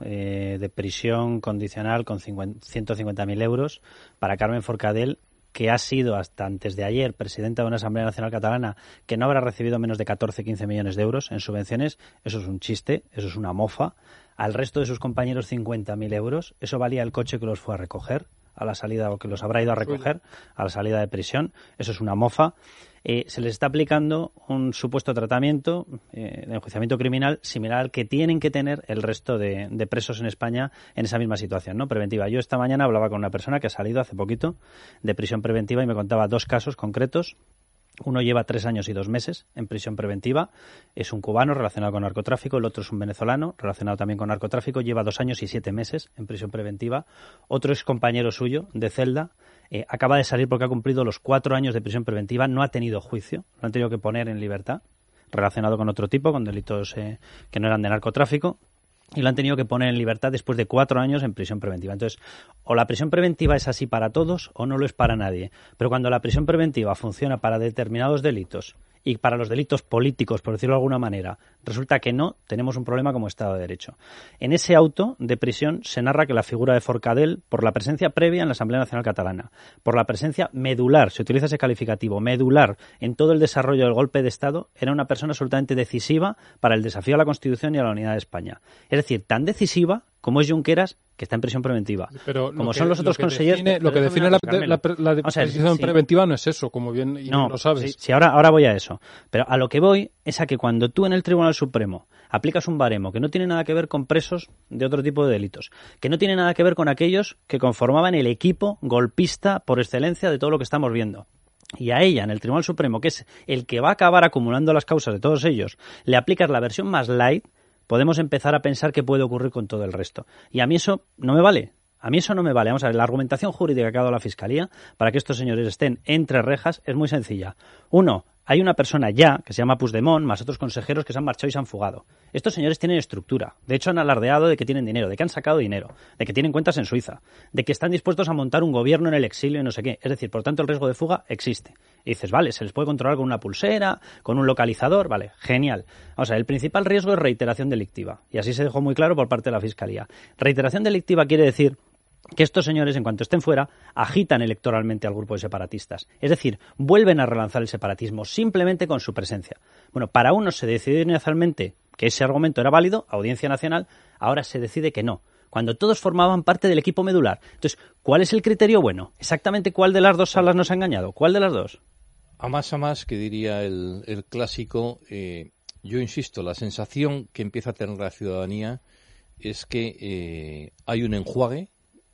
eh, de prisión condicional con ciento cincuenta mil euros para Carmen Forcadell, que ha sido hasta antes de ayer presidenta de una Asamblea Nacional Catalana que no habrá recibido menos de catorce a quince millones de euros en subvenciones. Eso es un chiste, eso es una mofa. Al resto de sus compañeros cincuenta mil euros. Eso valía el coche que los fue a recoger a la salida, o que los habrá ido a recoger a la salida de prisión. Eso es una mofa. Eh, se les está aplicando un supuesto tratamiento eh, de enjuiciamiento criminal similar al que tienen que tener el resto de, de presos en España en esa misma situación, ¿no? Preventiva. Yo esta mañana hablaba con una persona que ha salido hace poquito de prisión preventiva y me contaba dos casos concretos. Uno lleva tres años y dos meses en prisión preventiva, es un cubano relacionado con narcotráfico, el otro es un venezolano relacionado también con narcotráfico, lleva dos años y siete meses en prisión preventiva. Otro es compañero suyo de celda, eh, acaba de salir porque ha cumplido los cuatro años de prisión preventiva, no ha tenido juicio, lo han tenido que poner en libertad, relacionado con otro tipo, con delitos eh, que no eran de narcotráfico. Y lo han tenido que poner en libertad después de cuatro años en prisión preventiva. Entonces, o la prisión preventiva es así para todos o no lo es para nadie. Pero cuando la prisión preventiva funciona para determinados delitos y para los delitos políticos, por decirlo de alguna manera, resulta que no, tenemos un problema como Estado de Derecho. En ese auto de prisión se narra que la figura de Forcadell, por la presencia previa en la Asamblea Nacional Catalana, por la presencia medular, se utiliza ese calificativo, medular, en todo el desarrollo del golpe de Estado, era una persona absolutamente decisiva para el desafío a la Constitución y a la unidad de España. Es decir, tan decisiva como es Junqueras, que está en prisión preventiva. Pero como que, son los otros lo consejeros... Define, lo que define la, la, la, la o sea, prisión sí. preventiva no es eso, como bien y no, lo sabes. Sí, sí, ahora, ahora voy a eso. Pero a lo que voy es a que cuando tú en el Tribunal Supremo aplicas un baremo que no tiene nada que ver con presos de otro tipo de delitos, que no tiene nada que ver con aquellos que conformaban el equipo golpista por excelencia de todo lo que estamos viendo, y a ella, en el Tribunal Supremo, que es el que va a acabar acumulando las causas de todos ellos, le aplicas la versión más light, podemos empezar a pensar qué puede ocurrir con todo el resto. Y a mí eso no me vale. A mí eso no me vale. Vamos a ver, la argumentación jurídica que ha dado la Fiscalía para que estos señores estén entre rejas es muy sencilla. Uno, hay una persona ya, que se llama Puigdemont, más otros consejeros que se han marchado y se han fugado. Estos señores tienen estructura. De hecho, han alardeado de que tienen dinero, de que han sacado dinero, de que tienen cuentas en Suiza, de que están dispuestos a montar un gobierno en el exilio y no sé qué. Es decir, por tanto, el riesgo de fuga existe. Y dices, vale, se les puede controlar con una pulsera, con un localizador, vale, genial. O sea, el principal riesgo es reiteración delictiva. Y así se dejó muy claro por parte de la Fiscalía. Reiteración delictiva quiere decir que estos señores, en cuanto estén fuera, agitan electoralmente al grupo de separatistas. Es decir, vuelven a relanzar el separatismo simplemente con su presencia. Bueno, para unos se decidió inicialmente que ese argumento era válido, Audiencia Nacional, ahora se decide que no, cuando todos formaban parte del equipo medular. Entonces, ¿cuál es el criterio bueno? Exactamente cuál de las dos salas nos ha engañado. ¿Cuál de las dos? A más a más, que diría el, el clásico, eh, yo insisto, la sensación que empieza a tener la ciudadanía es que eh, hay un enjuague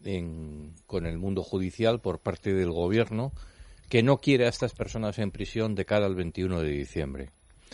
En, con el mundo judicial por parte del gobierno, que no quiere a estas personas en prisión de cara al veintiuno de diciembre.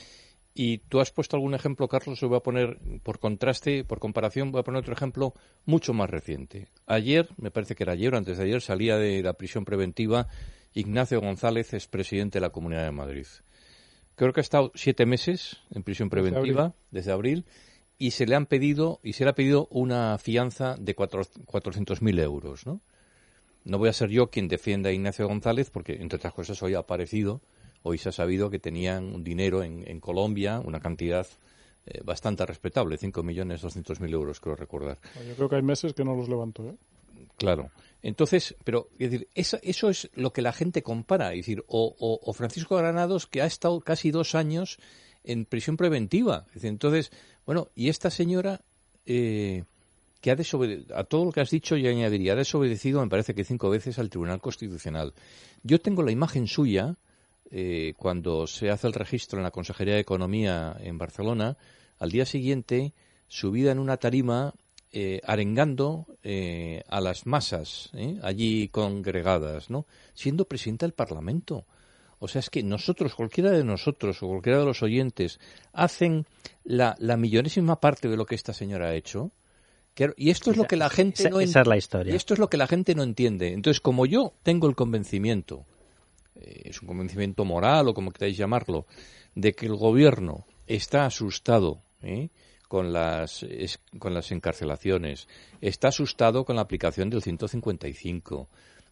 Y tú has puesto algún ejemplo, Carlos, yo voy a poner, por contraste, por comparación, voy a poner otro ejemplo mucho más reciente. Ayer, me parece que era ayer o antes de ayer, salía de la prisión preventiva Ignacio González, expresidente de la Comunidad de Madrid. Creo que ha estado siete meses en prisión preventiva, desde abril, y se le han pedido y se le ha pedido una fianza de cuatrocientos mil euros, ¿no? No voy a ser yo quien defienda a Ignacio González, porque, entre otras cosas, hoy ha aparecido, hoy se ha sabido que tenían un dinero en, en Colombia, una cantidad eh, bastante respetable, cinco millones doscientos mil euros, creo recordar. Yo creo que hay meses que no los levanto, ¿eh? Claro. Entonces, pero, es decir, eso, eso es lo que la gente compara. Es decir, o, o, o Francisco Granados, que ha estado casi dos años en prisión preventiva. Es decir, entonces, bueno, y esta señora eh, que ha desobedecido, a todo lo que has dicho yo añadiría, ha desobedecido, me parece que cinco veces al Tribunal Constitucional. Yo tengo la imagen suya, eh, cuando se hace el registro en la Consejería de Economía en Barcelona, al día siguiente, subida en una tarima, eh, arengando eh, a las masas, eh, allí congregadas, ¿no? Siendo presidenta del Parlamento. O sea, es que nosotros, cualquiera de nosotros o cualquiera de los oyentes, hacen la, la millonésima parte de lo que esta señora ha hecho. Que, y esto es lo que la gente esa, no esa es la historia. Y esto es lo que la gente no entiende. Entonces, como yo tengo el convencimiento, eh, es un convencimiento moral o como queráis llamarlo, de que el gobierno está asustado ¿eh? con las es, con las encarcelaciones, está asustado con la aplicación del ciento cincuenta y cinco,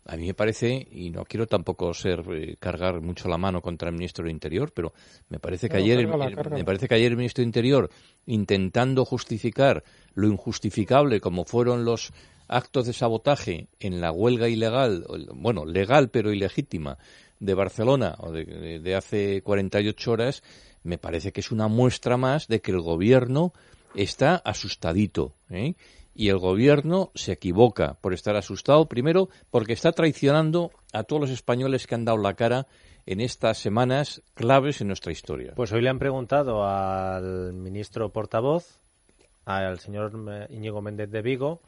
A mí me parece, y no quiero tampoco ser eh, cargar mucho la mano contra el ministro del Interior, pero me parece que Claro, ayer cárgala, el, cárgala. me parece que ayer el ministro del Interior, intentando justificar lo injustificable como fueron los actos de sabotaje en la huelga ilegal, bueno, legal pero ilegítima, de Barcelona o de, de, de hace cuarenta y ocho horas, me parece que es una muestra más de que el gobierno está asustadito, ¿eh? Y el gobierno se equivoca por estar asustado, primero porque está traicionando a todos los españoles que han dado la cara en estas semanas claves en nuestra historia. Pues hoy le han preguntado al ministro portavoz, al señor Íñigo Méndez de Vigo,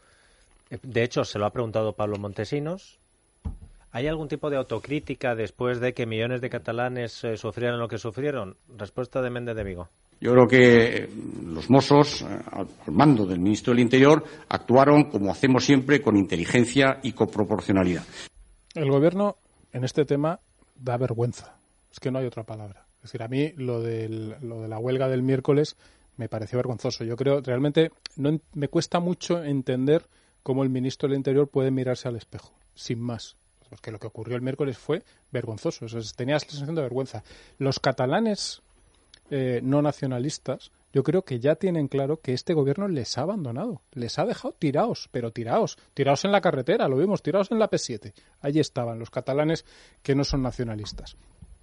de hecho se lo ha preguntado Pablo Montesinos, ¿hay algún tipo de autocrítica después de que millones de catalanes eh, sufrieran lo que sufrieron? Respuesta de Méndez de Vigo. Yo creo que los Mossos, al mando del ministro del Interior, actuaron, como hacemos siempre, con inteligencia y con proporcionalidad. El gobierno, en este tema, da vergüenza. Es que no hay otra palabra. Es decir, a mí lo, del, lo de la huelga del miércoles me pareció vergonzoso. Yo creo, realmente, no, me cuesta mucho entender cómo el ministro del Interior puede mirarse al espejo, sin más. Porque lo que ocurrió el miércoles fue vergonzoso. O sea, tenía la sensación de vergüenza. Los catalanes eh, no nacionalistas, yo creo que ya tienen claro que este gobierno les ha abandonado. Les ha dejado tirados, pero tirados. Tirados en la carretera, lo vimos, tirados en la P siete. Allí estaban los catalanes que no son nacionalistas.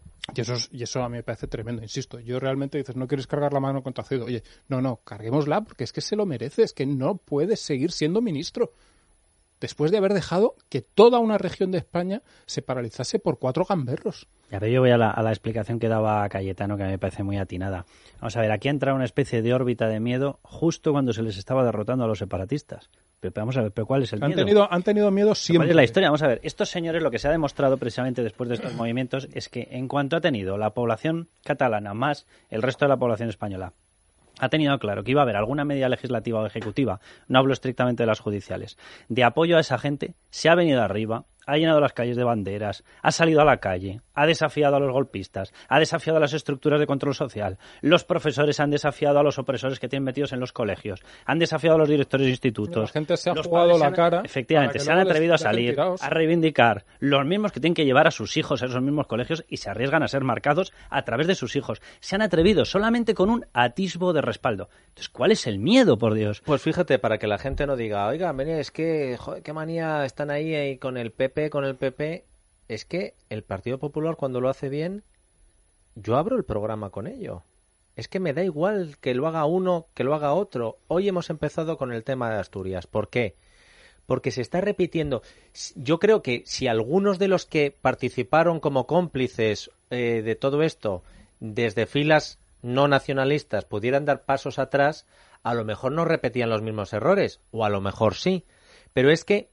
Y eso, es, y eso a mí me parece tremendo, insisto. Yo realmente dices, no quieres cargar la mano contra Zoido. Oye, no, no, carguémosla porque es que se lo merece, es que no puedes seguir siendo ministro. Después de haber dejado que toda una región de España se paralizase por cuatro gamberros. Y ahora yo voy a la, a la explicación que daba Cayetano, que a mí me parece muy atinada. Vamos a ver, aquí ha entrado una especie de órbita de miedo justo cuando se les estaba derrotando a los separatistas. Pero vamos a ver, ¿pero cuál es el han miedo? Tenido, han tenido miedo siempre. ¿Cuál es la historia? Vamos a ver, estos señores, lo que se ha demostrado precisamente después de estos movimientos es que en cuanto ha tenido la población catalana más el resto de la población española, ha tenido claro que iba a haber alguna medida legislativa o ejecutiva, no hablo estrictamente de las judiciales, de apoyo a esa gente, se ha venido arriba, ha llenado las calles de banderas, ha salido a la calle, ha desafiado a los golpistas, ha desafiado a las estructuras de control social, los profesores han desafiado a los opresores que tienen metidos en los colegios, han desafiado a los directores de institutos. La gente se ha los jugado la han, cara. Efectivamente, se han atrevido a salir, a reivindicar, los mismos que tienen que llevar a sus hijos a esos mismos colegios y se arriesgan a ser marcados a través de sus hijos. Se han atrevido solamente con un atisbo de respaldo. Entonces, ¿cuál es el miedo, por Dios? Pues fíjate, para que la gente no diga, oiga, mire, es que, joder, qué manía están ahí, ahí con el P P, con el P P, es que el Partido Popular cuando lo hace bien, yo abro el programa con ello. Es que me da igual que lo haga uno, que lo haga otro. Hoy hemos empezado con el tema de Asturias. ¿Por qué? Porque se está repitiendo. Yo creo que si algunos de los que participaron como cómplices eh, de todo esto, desde filas no nacionalistas, pudieran dar pasos atrás, a lo mejor no repetían los mismos errores, o a lo mejor sí. Pero es que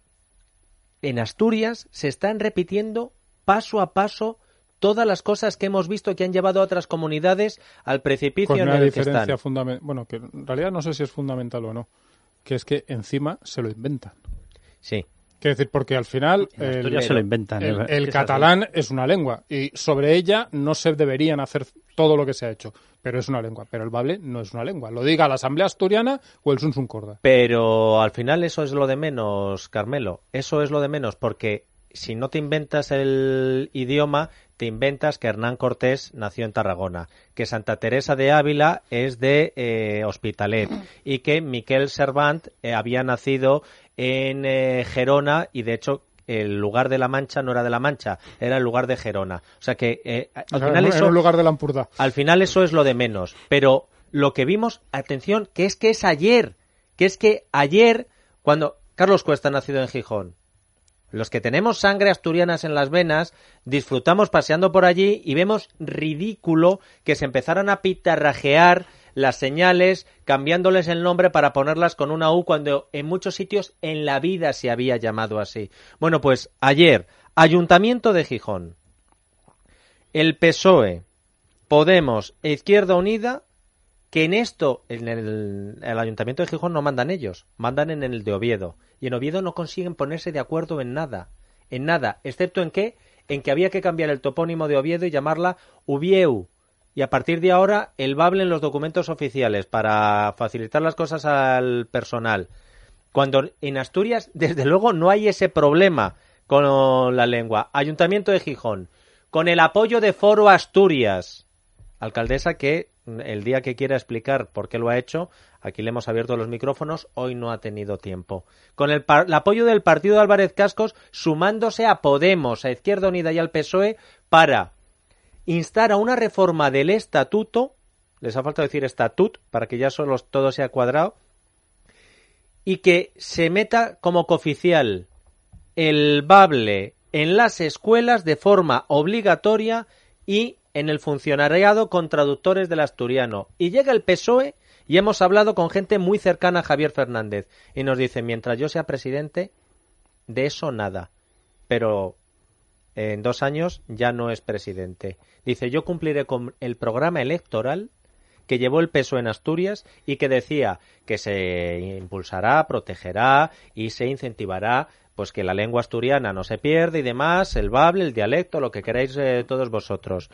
en Asturias se están repitiendo paso a paso todas las cosas que hemos visto que han llevado a otras comunidades al precipicio con en una el que diferencia están. Fundamental, bueno, que en realidad no sé si es fundamental o no, que es que encima se lo inventan. Sí. Quiero decir, porque al final en Asturias el, se lo inventan, el, ¿eh? el es catalán así. Es una lengua y sobre ella no se deberían hacer todo lo que se ha hecho, pero es una lengua. Pero el bable no es una lengua. Lo diga la Asamblea Asturiana o el Sunsun Corda. Pero al final eso es lo de menos, Carmelo. Eso es lo de menos, porque si no te inventas el idioma, te inventas que Hernán Cortés nació en Tarragona, que Santa Teresa de Ávila es de eh, Hospitalet y que Miquel Servant eh, había nacido en eh, Gerona y de hecho el lugar de la Mancha no era de la Mancha, era el lugar de Gerona. O sea que eh, al, o sea, final era eso, el lugar de la Ampurdá. Al final eso es lo de menos. Pero lo que vimos, atención, que es que es ayer, que es que ayer, cuando Carlos Cuesta ha nacido en Gijón, los que tenemos sangre asturianas en las venas, disfrutamos paseando por allí y vemos ridículo que se empezaran a pitarrajear las señales, cambiándoles el nombre para ponerlas con una U cuando en muchos sitios en la vida se había llamado así. Bueno, pues ayer, Ayuntamiento de Gijón, el P S O E, Podemos e Izquierda Unida, que en esto, en el, el Ayuntamiento de Gijón no mandan ellos, mandan en el de Oviedo. Y en Oviedo no consiguen ponerse de acuerdo en nada, en nada, excepto en qué, en que había que cambiar el topónimo de Oviedo y llamarla Ubieu. Y a partir de ahora, el bable en los documentos oficiales para facilitar las cosas al personal. Cuando en Asturias, desde luego, no hay ese problema. con la lengua. Ayuntamiento de Gijón, con el apoyo de Foro Asturias. Alcaldesa que el día que quiera explicar por qué lo ha hecho, aquí le hemos abierto los micrófonos, hoy no ha tenido tiempo. Con el, par- el apoyo del partido de Álvarez Cascos, sumándose a Podemos, a Izquierda Unida y al P S O E para instar a una reforma del estatuto, les ha faltado decir estatut, para que ya solo todo sea cuadrado, y que se meta como cooficial el bable en las escuelas de forma obligatoria y en el funcionariado con traductores del asturiano. Y llega el P S O E y hemos hablado con gente muy cercana a Javier Fernández y nos dice, mientras yo sea presidente, de eso nada. Pero en dos años ya no es presidente. Dice, yo cumpliré con el programa electoral que llevó el P S O E en Asturias y que decía que se impulsará, protegerá y se incentivará pues que la lengua asturiana no se pierda y demás, el bable, el dialecto, lo que queráis eh, todos vosotros.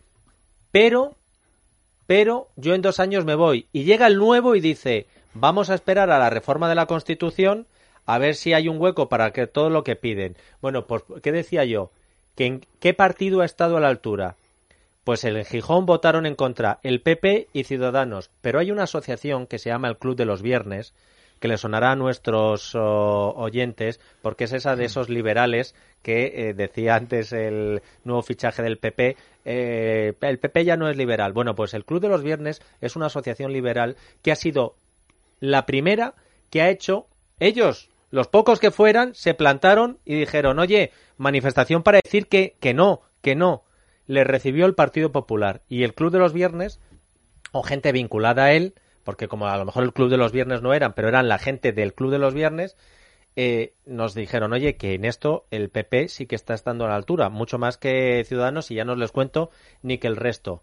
Pero, pero yo en dos años me voy. Y llega el nuevo y dice, vamos a esperar a la reforma de la Constitución a ver si hay un hueco para que todo lo que piden. Bueno, pues, ¿qué decía yo? ¿Que en qué partido ha estado a la altura? Pues en Gijón votaron en contra el P P y Ciudadanos. Pero hay una asociación que se llama el Club de los Viernes, que le sonará a nuestros oh, oyentes, porque es esa de esos liberales que eh, decía antes el nuevo fichaje del P P, eh, el P P ya no es liberal. Bueno, pues el Club de los Viernes es una asociación liberal que ha sido la primera que ha hecho, ellos, los pocos que fueran, se plantaron y dijeron, oye, manifestación para decir que, que no, que no. Le recibió el Partido Popular y el Club de los Viernes, o gente vinculada a él, porque como a lo mejor el Club de los Viernes no eran, pero eran la gente del Club de los Viernes, eh, nos dijeron, oye, que en esto el P P sí que está estando a la altura, mucho más que Ciudadanos, y ya no les cuento ni que el resto.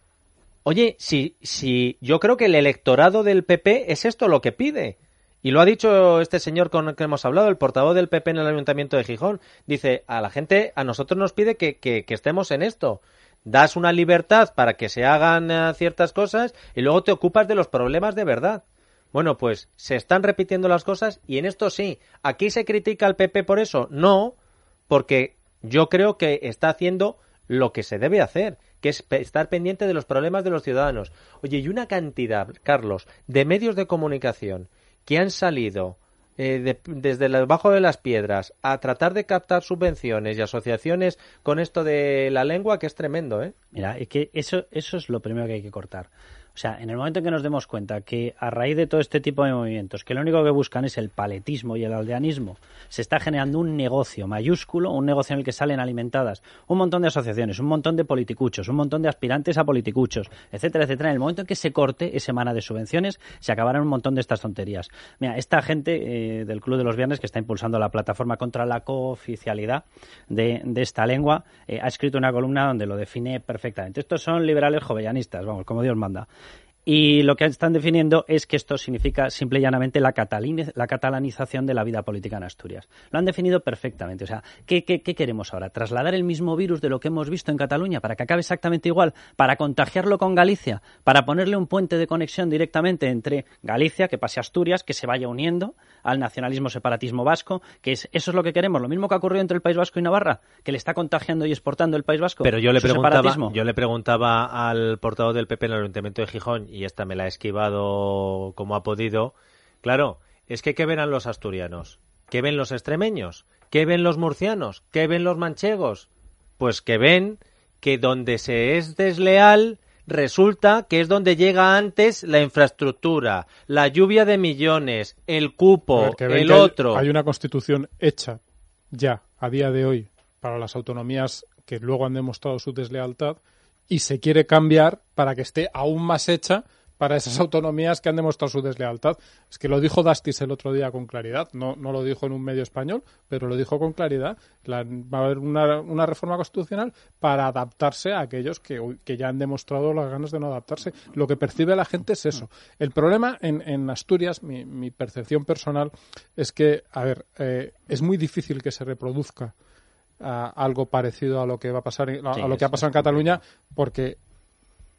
Oye, si, si yo creo que el electorado del P P es esto lo que pide. Y lo ha dicho este señor con el que hemos hablado, el portavoz del P P en el Ayuntamiento de Gijón. Dice, a la gente, a nosotros nos pide que, que, que estemos en esto. Das una libertad para que se hagan uh, ciertas cosas y luego te ocupas de los problemas de verdad. Bueno, pues se están repitiendo las cosas y en esto sí. ¿Aquí se critica al P P por eso? No, porque yo creo que está haciendo lo que se debe hacer, que es estar pendiente de los problemas de los ciudadanos. Oye, y una cantidad, Carlos, de medios de comunicación que han salido eh, de, desde debajo de las piedras a tratar de captar subvenciones y asociaciones con esto de la lengua, que es tremendo, ¿eh? Mira, es que eso, eso es lo primero que hay que cortar. O sea, en el momento en que nos demos cuenta que a raíz de todo este tipo de movimientos, que lo único que buscan es el paletismo y el aldeanismo, se está generando un negocio mayúsculo, un negocio en el que salen alimentadas un montón de asociaciones, un montón de politicuchos, un montón de aspirantes a politicuchos, etcétera, etcétera. En el momento en que se corte esa mana de subvenciones, se acabarán un montón de estas tonterías. Mira, esta gente eh, del Club de los Viernes, que está impulsando la plataforma contra la cooficialidad de, de esta lengua, eh, ha escrito una columna donde lo define perfectamente. Estos son liberales jovellanistas, vamos, como Dios manda. Y lo que están definiendo es que esto significa simple y llanamente la, cataline, la catalanización de la vida política en Asturias. Lo han definido perfectamente. O sea, ¿qué, qué, qué queremos ahora? ¿Trasladar el mismo virus de lo que hemos visto en Cataluña para que acabe exactamente igual? ¿Para contagiarlo con Galicia? ¿Para ponerle un puente de conexión directamente entre Galicia, que pase a Asturias, que se vaya uniendo al nacionalismo separatismo vasco? Que es, ¿eso es lo que queremos? ¿Lo mismo que ha ocurrido entre el País Vasco y Navarra? ¿Que le está contagiando y exportando el País Vasco? Pero yo le preguntaba, yo le preguntaba al portavoz del P P en el Ayuntamiento de Gijón, y esta me la ha esquivado como ha podido. Claro, es que ¿qué verán los asturianos? ¿Qué ven los extremeños? ¿Qué ven los murcianos? ¿Qué ven los manchegos? Pues que ven que donde se es desleal resulta que es donde llega antes la infraestructura, la lluvia de millones, el cupo, ver, el otro. Hay, hay una constitución hecha ya a día de hoy para las autonomías que luego han demostrado su deslealtad y se quiere cambiar para que esté aún más hecha para esas autonomías que han demostrado su deslealtad. Es que lo dijo Dastis el otro día con claridad, no, no lo dijo en un medio español, pero lo dijo con claridad. La, va a haber una, una reforma constitucional para adaptarse a aquellos que, que ya han demostrado las ganas de no adaptarse. Lo que percibe la gente es eso. El problema en, en Asturias, mi, mi percepción personal, es que, a ver, eh, es muy difícil que se reproduzca uh, algo parecido a lo que va a pasar, a, sí, a lo que ha pasado en Cataluña, porque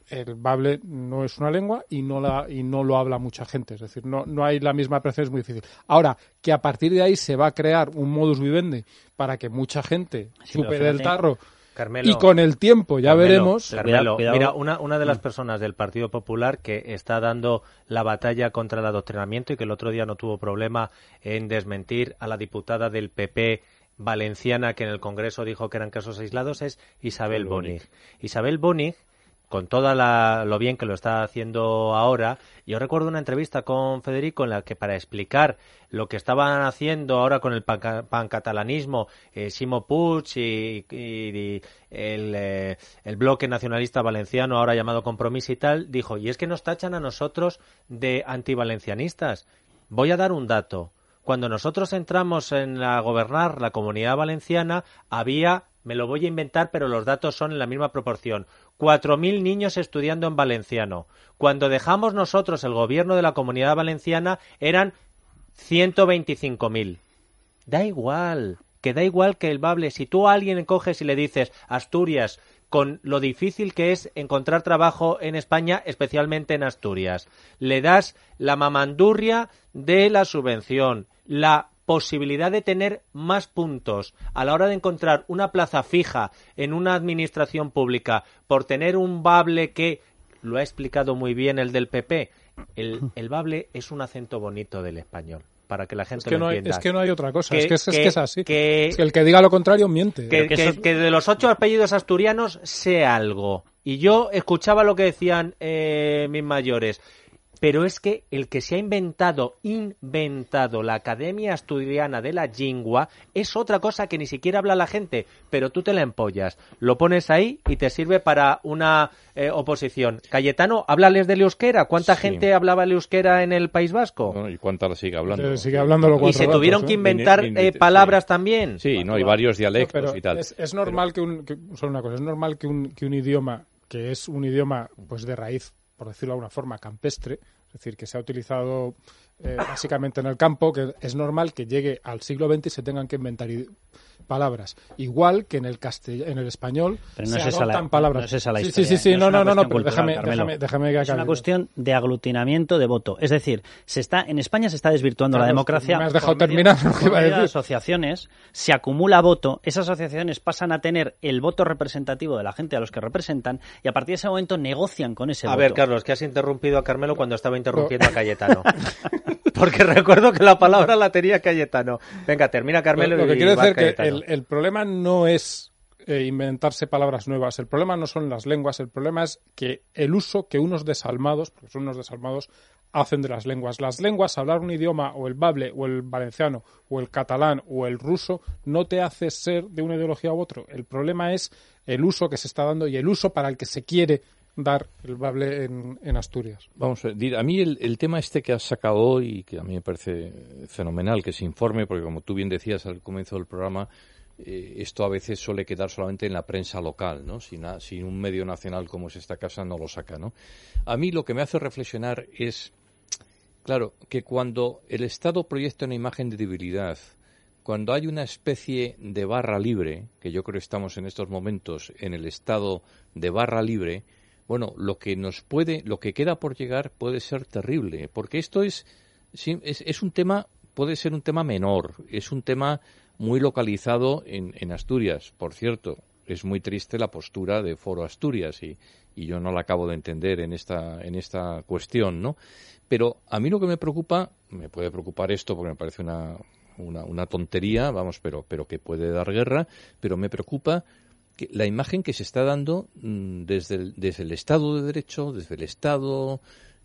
el bable no es una lengua y no la y no lo habla mucha gente, es decir, no no hay la misma presencia, es muy difícil. Ahora, que a partir de ahí se va a crear un modus vivendi para que mucha gente Sí, supere pero el fíjate, tarro Carmelo, y con el tiempo ya Carmelo, veremos. Carmelo, Cuidado. mira, una, una de las personas del Partido Popular que está dando la batalla contra el adoctrinamiento y que el otro día no tuvo problema en desmentir a la diputada del P P valenciana que en el Congreso dijo que eran casos aislados es Isabel Bonig. Isabel Bonig, con toda la, lo bien que lo está haciendo ahora, yo recuerdo una entrevista con Federico en la que para explicar lo que estaban haciendo ahora con el pan- pancatalanismo, eh, Ximo Puig y, y- y el, eh, el bloque nacionalista valenciano, ahora llamado Compromís y tal, dijo, y es que nos tachan a nosotros de antivalencianistas. Voy a dar un dato. Cuando nosotros entramos en a gobernar la Comunidad Valenciana, había, me lo voy a inventar, pero los datos son en la misma proporción, cuatro mil niños estudiando en valenciano. Cuando dejamos nosotros el gobierno de la Comunidad Valenciana, eran ciento veinticinco mil. Da igual, que da igual que el bable. Si tú a alguien coges y le dices, Asturias, con lo difícil que es encontrar trabajo en España, especialmente en Asturias, le das la mamandurria de la subvención, la posibilidad de tener más puntos a la hora de encontrar una plaza fija en una administración pública por tener un bable que, lo ha explicado muy bien el del P P, el, el bable es un acento bonito del español, para que la gente Es que, lo no hay, entienda. es que no hay otra cosa, Que- es, que es, es que- que es así. que- Es que el que diga lo contrario miente. Que, que- que de los ocho apellidos asturianos sé algo. Y yo escuchaba lo que decían eh, mis mayores. Pero es que el que se ha inventado, inventado la Academia Asturiana de la Lingua es otra cosa que ni siquiera habla la gente, pero tú te la empollas. Lo pones ahí y te sirve para una eh, oposición. Cayetano, háblales del euskera. ¿Cuánta Sí. gente hablaba el euskera en el País Vasco? Bueno, ¿y cuánta la sigue hablando? Eh, sigue hablándolo Y cuatro se ratos, tuvieron ¿eh? que inventar Ni- ni- eh, sí. palabras también. Sí, no, hay varios dialectos Pero y tal. Es, es normal que un que, solo una cosa, es normal que un que un idioma que es un idioma pues de raíz, por decirlo de alguna forma, campestre, es decir, que se ha utilizado eh, básicamente en el campo, que es normal que llegue al siglo veinte y se tengan que inventar i- palabras. Igual que en el castell- en el español Pero no se es esa la- adoptan palabras. no es esa la sí, historia, sí, sí, sí, no no, es una no, no, no, cuestión pero cultural, déjame, Carmelo. déjame, déjame que Es una acabe. cuestión de aglutinamiento de voto. Es decir, se está en España se está desvirtuando la Carlos, democracia. me has dejado por medio- terminar lo que por iba a medio de decir. asociaciones, se acumula voto, esas asociaciones pasan a tener el voto representativo de la gente a los que representan y a partir de ese momento negocian con ese A voto. ver, Carlos, que has interrumpido a Carmelo cuando estaba interrumpiendo a Cayetano. Porque recuerdo que la palabra la tenía Cayetano. Venga, termina Carmelo Lo, lo que y quiero va decir que Cayetano. el, el problema no es eh, inventarse palabras nuevas, el problema no son las lenguas, el problema es que el uso que unos desalmados, porque son unos desalmados, hacen de las lenguas. Las lenguas, hablar un idioma, o el bable, o el valenciano, o el catalán, o el ruso, no te hace ser de una ideología u otro. El problema es el uso que se está dando y el uso para el que se quiere dar el bable en, en Asturias. Vamos a ver, a mí el, el tema este que has sacado hoy, que a mí me parece fenomenal que se informe, porque como tú bien decías al comienzo del programa, eh, esto a veces suele quedar solamente en la prensa local, ¿no? Si, na- si un medio nacional como es esta casa no lo saca, ¿no? A mí lo que me hace reflexionar es, claro, que cuando el Estado proyecta una imagen de debilidad, cuando hay una especie de barra libre, que yo creo que estamos en estos momentos en el estado de barra libre, bueno, lo que nos puede, lo que queda por llegar puede ser terrible, porque esto es, sí, es, es un tema, puede ser un tema menor, es un tema muy localizado en, en Asturias. Por cierto, es muy triste la postura de Foro Asturias y, y yo no la acabo de entender en esta, en esta cuestión, ¿no? Pero a mí lo que me preocupa, me puede preocupar esto porque me parece una, una, una tontería, vamos, pero, pero que puede dar guerra, pero me preocupa que la imagen que se está dando mmm, desde, el, desde el Estado de Derecho, desde el Estado,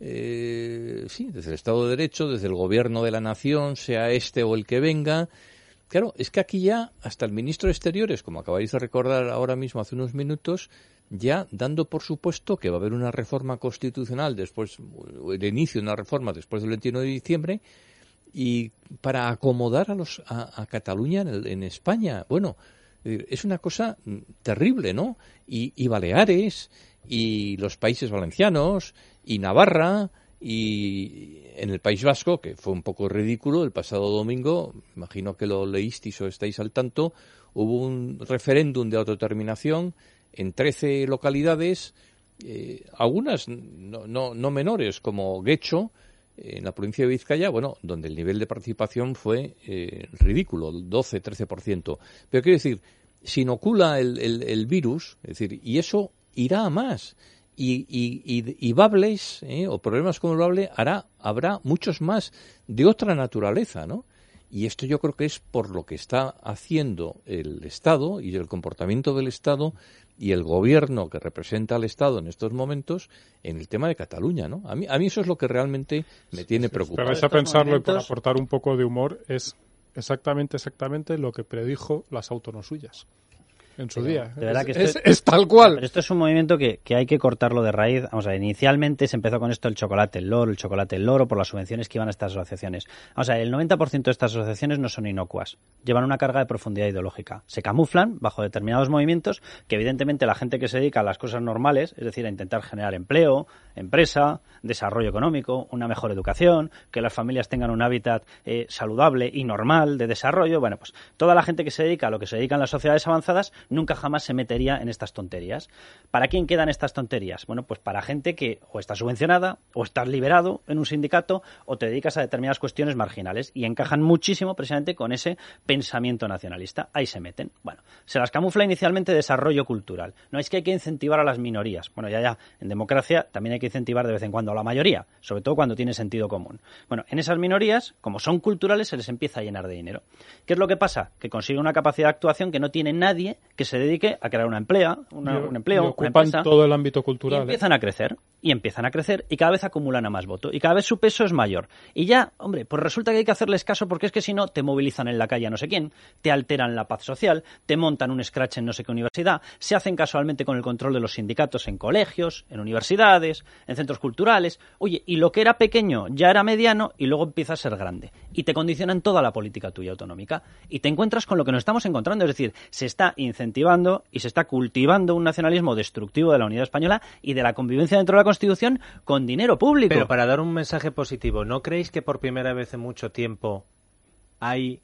eh, sí, desde el Estado de Derecho, desde el Gobierno de la Nación, sea este o el que venga. Claro, es que aquí ya, hasta el ministro de Exteriores, como acabáis de recordar ahora mismo hace unos minutos, ya dando por supuesto que va a haber una reforma constitucional después, el inicio de una reforma después del veintiuno de diciembre, y para acomodar a los a, a Cataluña en, el, en España. Bueno, es una cosa terrible, ¿no? Y, y Baleares, y los Países Valencianos, y Navarra, y en el País Vasco, que fue un poco ridículo, el pasado domingo, imagino que lo leísteis o estáis al tanto, hubo un referéndum de autodeterminación en trece localidades eh, algunas no, no, no menores, como Guecho, en la provincia de Vizcaya, bueno, donde el nivel de participación fue eh, ridículo, doce, trece por ciento. Pero quiero decir, se inocula el, el, el virus, es decir, y eso irá a más. Y, y, y, y Bables, eh, o problemas como el Bable, hará, habrá muchos más de otra naturaleza, ¿no? Y esto yo creo que es por lo que está haciendo el Estado y el comportamiento del Estado y el gobierno que representa al Estado en estos momentos en el tema de Cataluña, ¿no? A mí, a mí eso es lo que realmente me tiene preocupado. Pero vais a pensarlo, y por aportar un poco de humor, es exactamente, exactamente lo que predijo las autonosuyas en su pero, día. De verdad es, que es, esto, es tal cual. Pero esto es un movimiento que, que hay que cortarlo de raíz. Vamos a ver, inicialmente se empezó con esto el chocolate, el loro, el chocolate, el loro, por las subvenciones que iban a estas asociaciones. Vamos a ver, el noventa por ciento de estas asociaciones no son inocuas. Llevan una carga de profundidad ideológica. Se camuflan bajo determinados movimientos que evidentemente la gente que se dedica a las cosas normales, es decir, a intentar generar empleo, empresa, desarrollo económico, una mejor educación, que las familias tengan un hábitat eh, saludable y normal de desarrollo, bueno, pues toda la gente que se dedica a lo que se dedican las sociedades avanzadas nunca jamás se metería en estas tonterías. ¿Para quién quedan estas tonterías? Bueno, pues para gente que o está subvencionada, o estás liberado en un sindicato, o te dedicas a determinadas cuestiones marginales, y encajan muchísimo precisamente con ese pensamiento nacionalista. Ahí se meten. Bueno, se las camufla inicialmente desarrollo cultural. No es que hay que incentivar a las minorías. Bueno, ya, ya, en democracia también hay que incentivar de vez en cuando a la mayoría, sobre todo cuando tiene sentido común. Bueno, en esas minorías, como son culturales, se les empieza a llenar de dinero. ¿Qué es lo que pasa? Que consigue una capacidad de actuación que no tiene nadie que se dedique a crear una emplea, una, y, un empleo, y ocupan una empresa, todo el ámbito cultural. Y empiezan ¿eh? a crecer, y empiezan a crecer, y cada vez acumulan a más voto, y cada vez su peso es mayor. Y ya, hombre, pues resulta que hay que hacerles caso, porque es que si no, te movilizan en la calle a no sé quién, te alteran la paz social, te montan un scratch en no sé qué universidad, se hacen casualmente con el control de los sindicatos en colegios, en universidades, en centros culturales. Oye, y lo que era pequeño ya era mediano, y luego empieza a ser grande. Y te condicionan toda la política tuya autonómica. Y te encuentras con lo que nos estamos encontrando, es decir, se está incentivando y se está cultivando un nacionalismo destructivo de la unidad española y de la convivencia dentro de la Constitución con dinero público. Pero para dar un mensaje positivo, ¿no creéis que por primera vez en mucho tiempo hay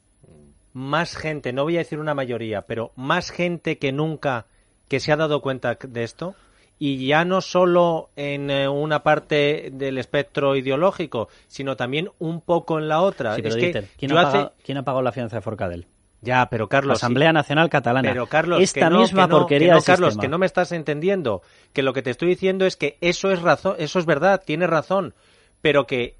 más gente, no voy a decir una mayoría, pero más gente que nunca que se ha dado cuenta de esto? Y ya no solo en eh, una parte del espectro ideológico, sino también un poco en la otra. Sí, pero es Dieter, que ¿quién, yo ha hace... pagado, ¿quién ha pagado la fianza de Forcadell? Ya, pero Carlos... La Asamblea sí. Nacional Catalana. Pero Carlos, Esta que no, misma que no, porquería que no, del Carlos, sistema. que no me estás entendiendo. Que lo que te estoy diciendo es que eso es razón, eso es verdad, tienes razón. Pero que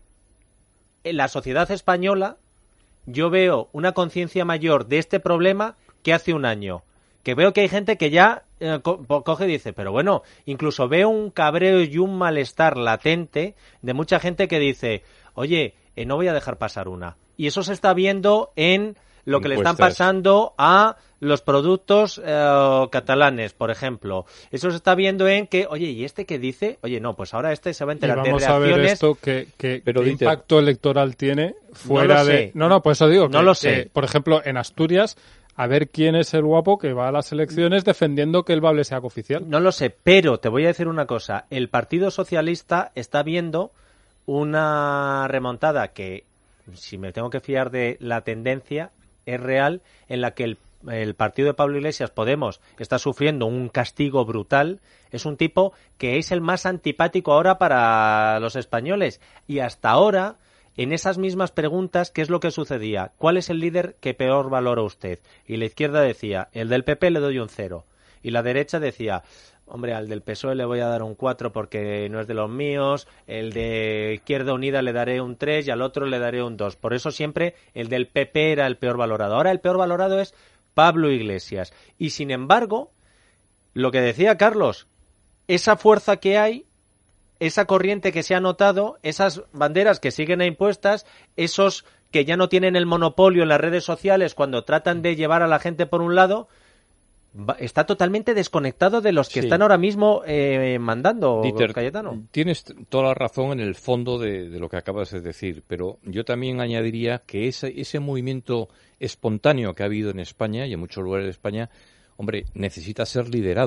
en la sociedad española yo veo una conciencia mayor de este problema que hace un año. Que veo que hay gente que ya eh, co- coge y dice, pero bueno, incluso veo un cabreo y un malestar latente de mucha gente que dice, oye, eh, no voy a dejar pasar una. Y eso se está viendo en lo que le están pasando a los productos eh, catalanes, por ejemplo. Eso se está viendo en que, oye, ¿y este qué dice? Oye, no, pues ahora este se va a enterar y de vamos reacciones. a ver esto que, que, Pero qué Dieter, impacto electoral tiene fuera no lo de... sé. No, no, por eso digo no que, lo sé. que, por ejemplo, en Asturias, a ver quién es el guapo que va a las elecciones defendiendo que el Bable sea cooficial. No lo sé, pero te voy a decir una cosa. El Partido Socialista está viendo una remontada que, si me tengo que fiar de la tendencia, es real, en la que el, el partido de Pablo Iglesias, Podemos, está sufriendo un castigo brutal. Es un tipo que es el más antipático ahora para los españoles. Y hasta ahora, en esas mismas preguntas, ¿qué es lo que sucedía? ¿Cuál es el líder que peor valora usted? Y la izquierda decía, el del P P le doy un cero. Y la derecha decía, hombre, al del P S O E le voy a dar un cuatro porque no es de los míos, el de Izquierda Unida le daré un tres y al otro le daré un dos. Por eso siempre el del P P era el peor valorado. Ahora el peor valorado es Pablo Iglesias. Y sin embargo, lo que decía Carlos, esa fuerza que hay, esa corriente que se ha notado, esas banderas que siguen impuestas, esos que ya no tienen el monopolio en las redes sociales cuando tratan de llevar a la gente por un lado, está totalmente desconectado de los que Sí. están ahora mismo eh, mandando, Dieter, Cayetano. Tienes toda la razón en el fondo de, de lo que acabas de decir, pero yo también añadiría que ese, ese movimiento espontáneo que ha habido en España y en muchos lugares de España, hombre, necesita ser liderado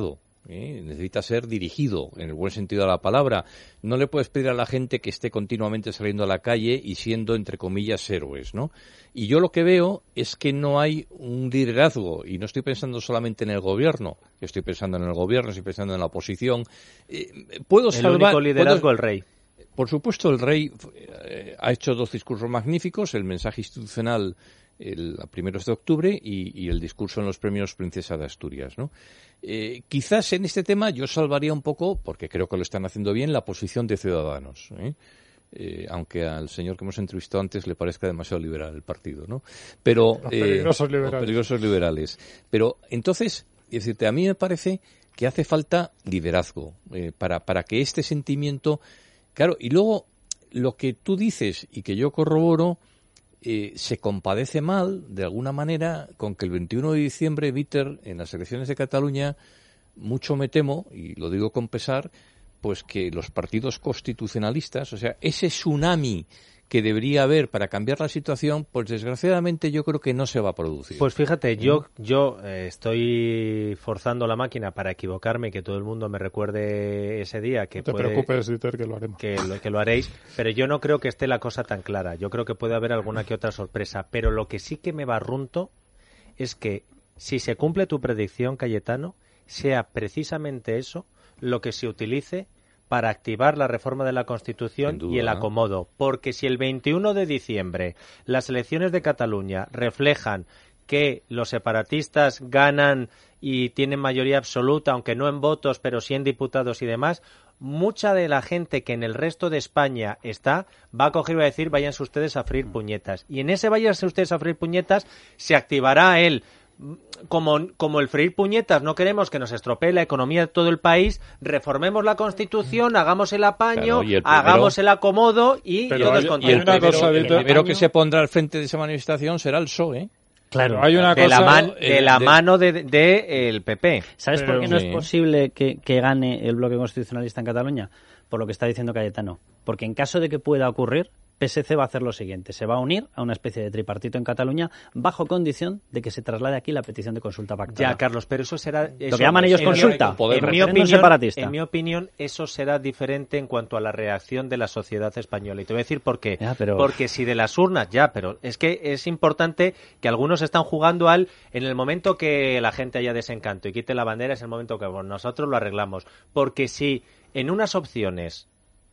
¿eh? Necesita ser dirigido, en el buen sentido de la palabra. No le puedes pedir a la gente que esté continuamente saliendo a la calle y siendo, entre comillas, héroes, ¿no? Y yo lo que veo es que no hay un liderazgo, y no estoy pensando solamente en el gobierno, estoy pensando en el gobierno, estoy pensando en la oposición. Eh, puedo el salvar, único liderazgo, puedo, el rey. Por supuesto, el rey eh, ha hecho dos discursos magníficos, el mensaje institucional el primeros de octubre y, y el discurso en los premios Princesa de Asturias, ¿no? Eh, quizás en este tema yo salvaría un poco, porque creo que lo están haciendo bien, la posición de Ciudadanos, ¿eh? Eh, aunque al señor que hemos entrevistado antes le parezca demasiado liberal el partido, ¿no? Pero los eh, peligrosos liberales. Los peligrosos liberales. Pero entonces, es decirte, a mí me parece que hace falta liderazgo eh, para para que este sentimiento, claro, y luego lo que tú dices y que yo corroboro. Eh, se compadece mal, de alguna manera, con que el veintiuno de diciembre, Víter, en las elecciones de Cataluña, mucho me temo, y lo digo con pesar, pues que los partidos constitucionalistas, o sea, ese tsunami que debería haber para cambiar la situación, pues desgraciadamente yo creo que no se va a producir. Pues fíjate, yo yo eh, estoy forzando la máquina para equivocarme, que todo el mundo me recuerde ese día. Que no te puede, preocupes, Dieter, que lo haremos. Que lo, que lo haréis, pero yo no creo que esté la cosa tan clara. Yo creo que puede haber alguna que otra sorpresa, pero lo que sí que me barrunto es que si se cumple tu predicción, Cayetano, sea precisamente eso lo que se utilice para activar la reforma de la Constitución y el acomodo. Porque si el veintiuno de diciembre las elecciones de Cataluña reflejan que los separatistas ganan y tienen mayoría absoluta, aunque no en votos, pero sí en diputados y demás, mucha de la gente que en el resto de España está va a coger y va a decir váyanse ustedes a freír puñetas. Y en ese váyanse ustedes a freír puñetas se activará el... Como, como el freír puñetas no queremos que nos estropee la economía de todo el país, reformemos la Constitución, hagamos el apaño, claro, el primero, hagamos el acomodo y todos contentos. Y el primero, el primero que se pondrá al frente de esa manifestación será el P S O E, ¿eh? Claro, hay una de, cosa, la man, de la de, mano de, de, de el P P. ¿Sabes Pero, por qué no sí. es posible que, que gane el bloque constitucionalista en Cataluña? Por lo que está diciendo Cayetano. Porque en caso de que pueda ocurrir, P S C va a hacer lo siguiente, se va a unir a una especie de tripartito en Cataluña bajo condición de que se traslade aquí la petición de consulta pactada. Ya, Carlos, pero eso será... Eso, lo que llaman ellos consulta, en, en, mi opinión, separatista. En mi opinión, eso será diferente en cuanto a la reacción de la sociedad española. Y te voy a decir por qué. Ya, pero... Porque si de las urnas, ya, pero es que es importante que algunos están jugando al... En el momento que la gente haya desencanto y quite la bandera, es el momento que bueno, nosotros lo arreglamos. Porque si en unas opciones...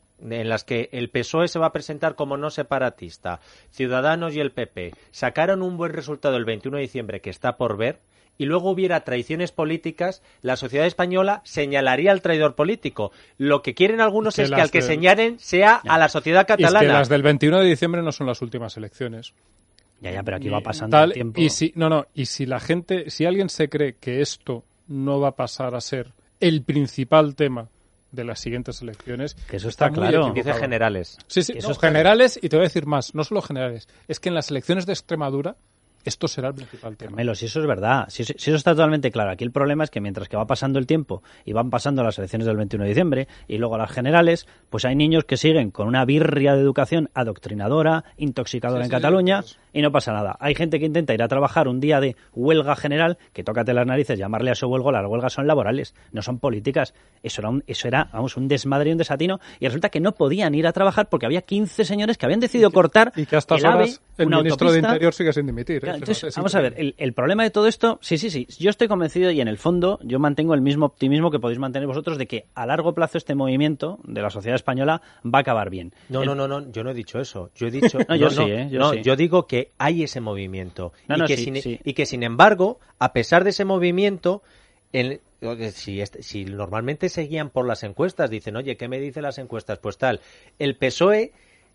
en las que el P S O E se va a presentar como no separatista, Ciudadanos y el P P sacaron un buen resultado el veintiuno de diciembre que está por ver, y luego hubiera traiciones políticas, la sociedad española señalaría al traidor político. Lo que quieren algunos que es que al que de... señalen sea ya. a la sociedad catalana. Y es que las del veintiuno de diciembre no son las últimas elecciones. Ya, ya, pero aquí va pasando Tal, el tiempo. Y si, no, no, y si la gente, si alguien se cree que esto no va a pasar a ser el principal tema de las siguientes elecciones, que eso está, está claro. Dice generales. Sí, sí, no, generales, y te voy a decir más, no solo generales, es que en las elecciones de Extremadura esto será el principal tema. Carmelo, si eso es verdad, si, si eso está totalmente claro. Aquí el problema es que mientras que va pasando el tiempo y van pasando las elecciones del veintiuno de diciembre y luego las generales, pues hay niños que siguen con una birria de educación adoctrinadora, intoxicadora sí, en sí, Cataluña, pues... y no pasa nada. Hay gente que intenta ir a trabajar un día de huelga general, que tócate las narices, llamarle a eso huelga, las huelgas son laborales, no son políticas. Eso era, un, eso era vamos, un desmadre y un desatino, y resulta que no podían ir a trabajar porque había quince señores que habían decidido cortar y que hasta el AVE, el una ministro autopista. de Interior sigue sin dimitir. ¿eh? Entonces, vamos a ver, el, el problema de todo esto, sí, sí, sí, yo estoy convencido y en el fondo yo mantengo el mismo optimismo que podéis mantener vosotros de que a largo plazo este movimiento de la sociedad española va a acabar bien. No, el... no, no, no, yo no he dicho eso. Yo he dicho, no, yo no, sí, no, ¿eh? Yo, no, sí. yo digo que hay ese movimiento no, y, no, que sí, sin, sí. y que sin embargo, a pesar de ese movimiento, el, si, este, si normalmente se guían por las encuestas, dicen, oye, ¿qué me dicen las encuestas? Pues tal, el P S O E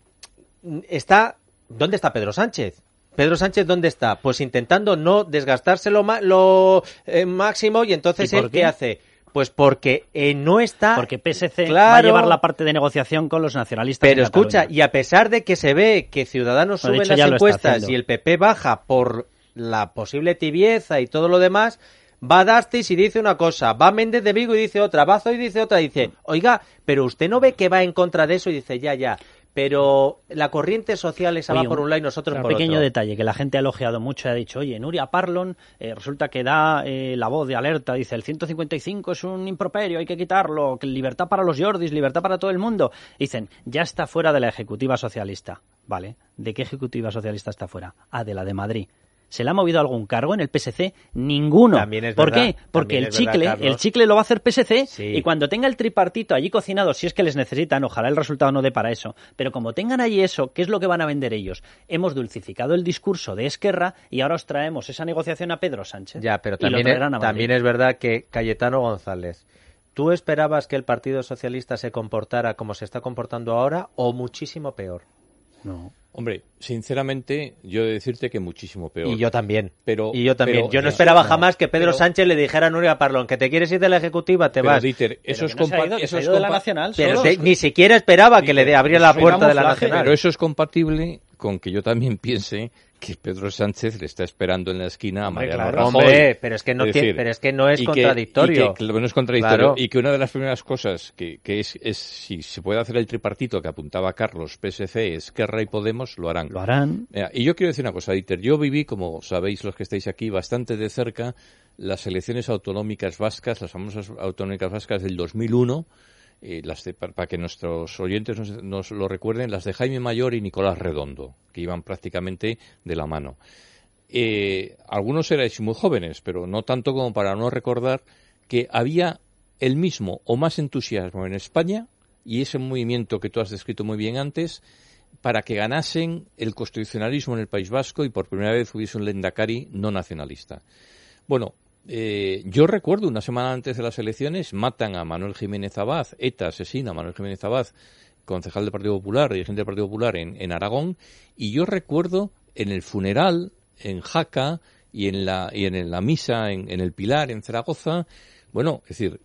está, ¿dónde está Pedro Sánchez? Pedro Sánchez, ¿dónde está? Pues intentando no desgastarse lo, ma- lo eh, máximo, y entonces ¿Y él, por qué? ¿qué hace? Pues porque eh, no está... Porque P S C claro, va a llevar la parte de negociación con los nacionalistas. Pero en escucha, Cataluña. y a pesar de que se ve que Ciudadanos Bueno, sube hecho, las lo encuestas y el P P baja por la posible tibieza y todo lo demás, va Dastis y dice una cosa, va Méndez de Vigo y dice otra, va Zoy y dice otra, y dice, oiga, pero usted no ve que va en contra de eso, y dice, ya, ya... pero la corriente social esa Oye, va por un lado y nosotros un por otro. Un pequeño detalle que la gente ha elogiado mucho, ha dicho, oye, Nuria Parlon eh, resulta que da eh, la voz de alerta, dice, el ciento cincuenta y cinco es un improperio, hay que quitarlo, que libertad para los Jordis, libertad para todo el mundo. Dicen, ya está fuera de la ejecutiva socialista. Vale, ¿de qué ejecutiva socialista está fuera? Ah, de la de Madrid. ¿Se le ha movido algún cargo en el P S C? Ninguno. También es ¿Por verdad, qué? Porque el es chicle, verdad, el chicle lo va a hacer P S C sí. y cuando tenga el tripartito allí cocinado, si es que les necesitan, ojalá el resultado no dé para eso, pero como tengan allí eso, ¿qué es lo que van a vender ellos? Hemos dulcificado el discurso de Esquerra y ahora os traemos esa negociación a Pedro Sánchez. Ya, pero y lo también, es, traerán a Madrid. también es verdad que Cayetano González, ¿tú esperabas que el Partido Socialista se comportara como se está comportando ahora o muchísimo peor? No. Hombre, sinceramente, yo he de decirte que muchísimo peor. Y yo también. Pero, y yo también. pero, yo no eso, esperaba no, jamás que Pedro pero, Sánchez le dijera a Nuria Parlon que te quieres ir de la Ejecutiva, te pero, vas. Dieter, eso pero es no se ha ido, eso se ha es ido de la compa- Nacional. Pero solo. te, ni siquiera esperaba que Dieter, le abriera la soy puerta de la camuflaje, Nacional. Pero eso es compatible con que yo también piense que Pedro Sánchez le está esperando en la esquina a Hombre, Mariano claro, Rajoy. hombre, pero es que no Es tiene- decir, pero es que no es y que- contradictorio. y que, claro, no es contradictorio. Claro. Y que una de las primeras cosas que, que es, es si se puede hacer el tripartito que apuntaba Carlos, P S C, Esquerra y Podemos, lo harán. Lo harán. Mira, y yo quiero decir una cosa, Dieter. Yo viví, como sabéis los que estáis aquí, bastante de cerca las elecciones autonómicas vascas, las famosas autonómicas vascas del dos mil uno, eh, las de, para, para que nuestros oyentes nos, nos lo recuerden, las de Jaime Mayor y Nicolás Redondo, que iban prácticamente de la mano. Eh, algunos erais muy jóvenes, pero no tanto como para no recordar que había el mismo o más entusiasmo en España, y ese movimiento que tú has descrito muy bien antes, para que ganasen el constitucionalismo en el País Vasco y por primera vez hubiese un lehendakari no nacionalista. Bueno, eh, yo recuerdo una semana antes de las elecciones matan a Manuel Jiménez Abad, ETA asesina a Manuel Jiménez Abad, concejal del Partido Popular, dirigente del Partido Popular en, en Aragón, y yo recuerdo en el funeral en Jaca y en la y en la misa en, en el Pilar en Zaragoza, bueno, es decir,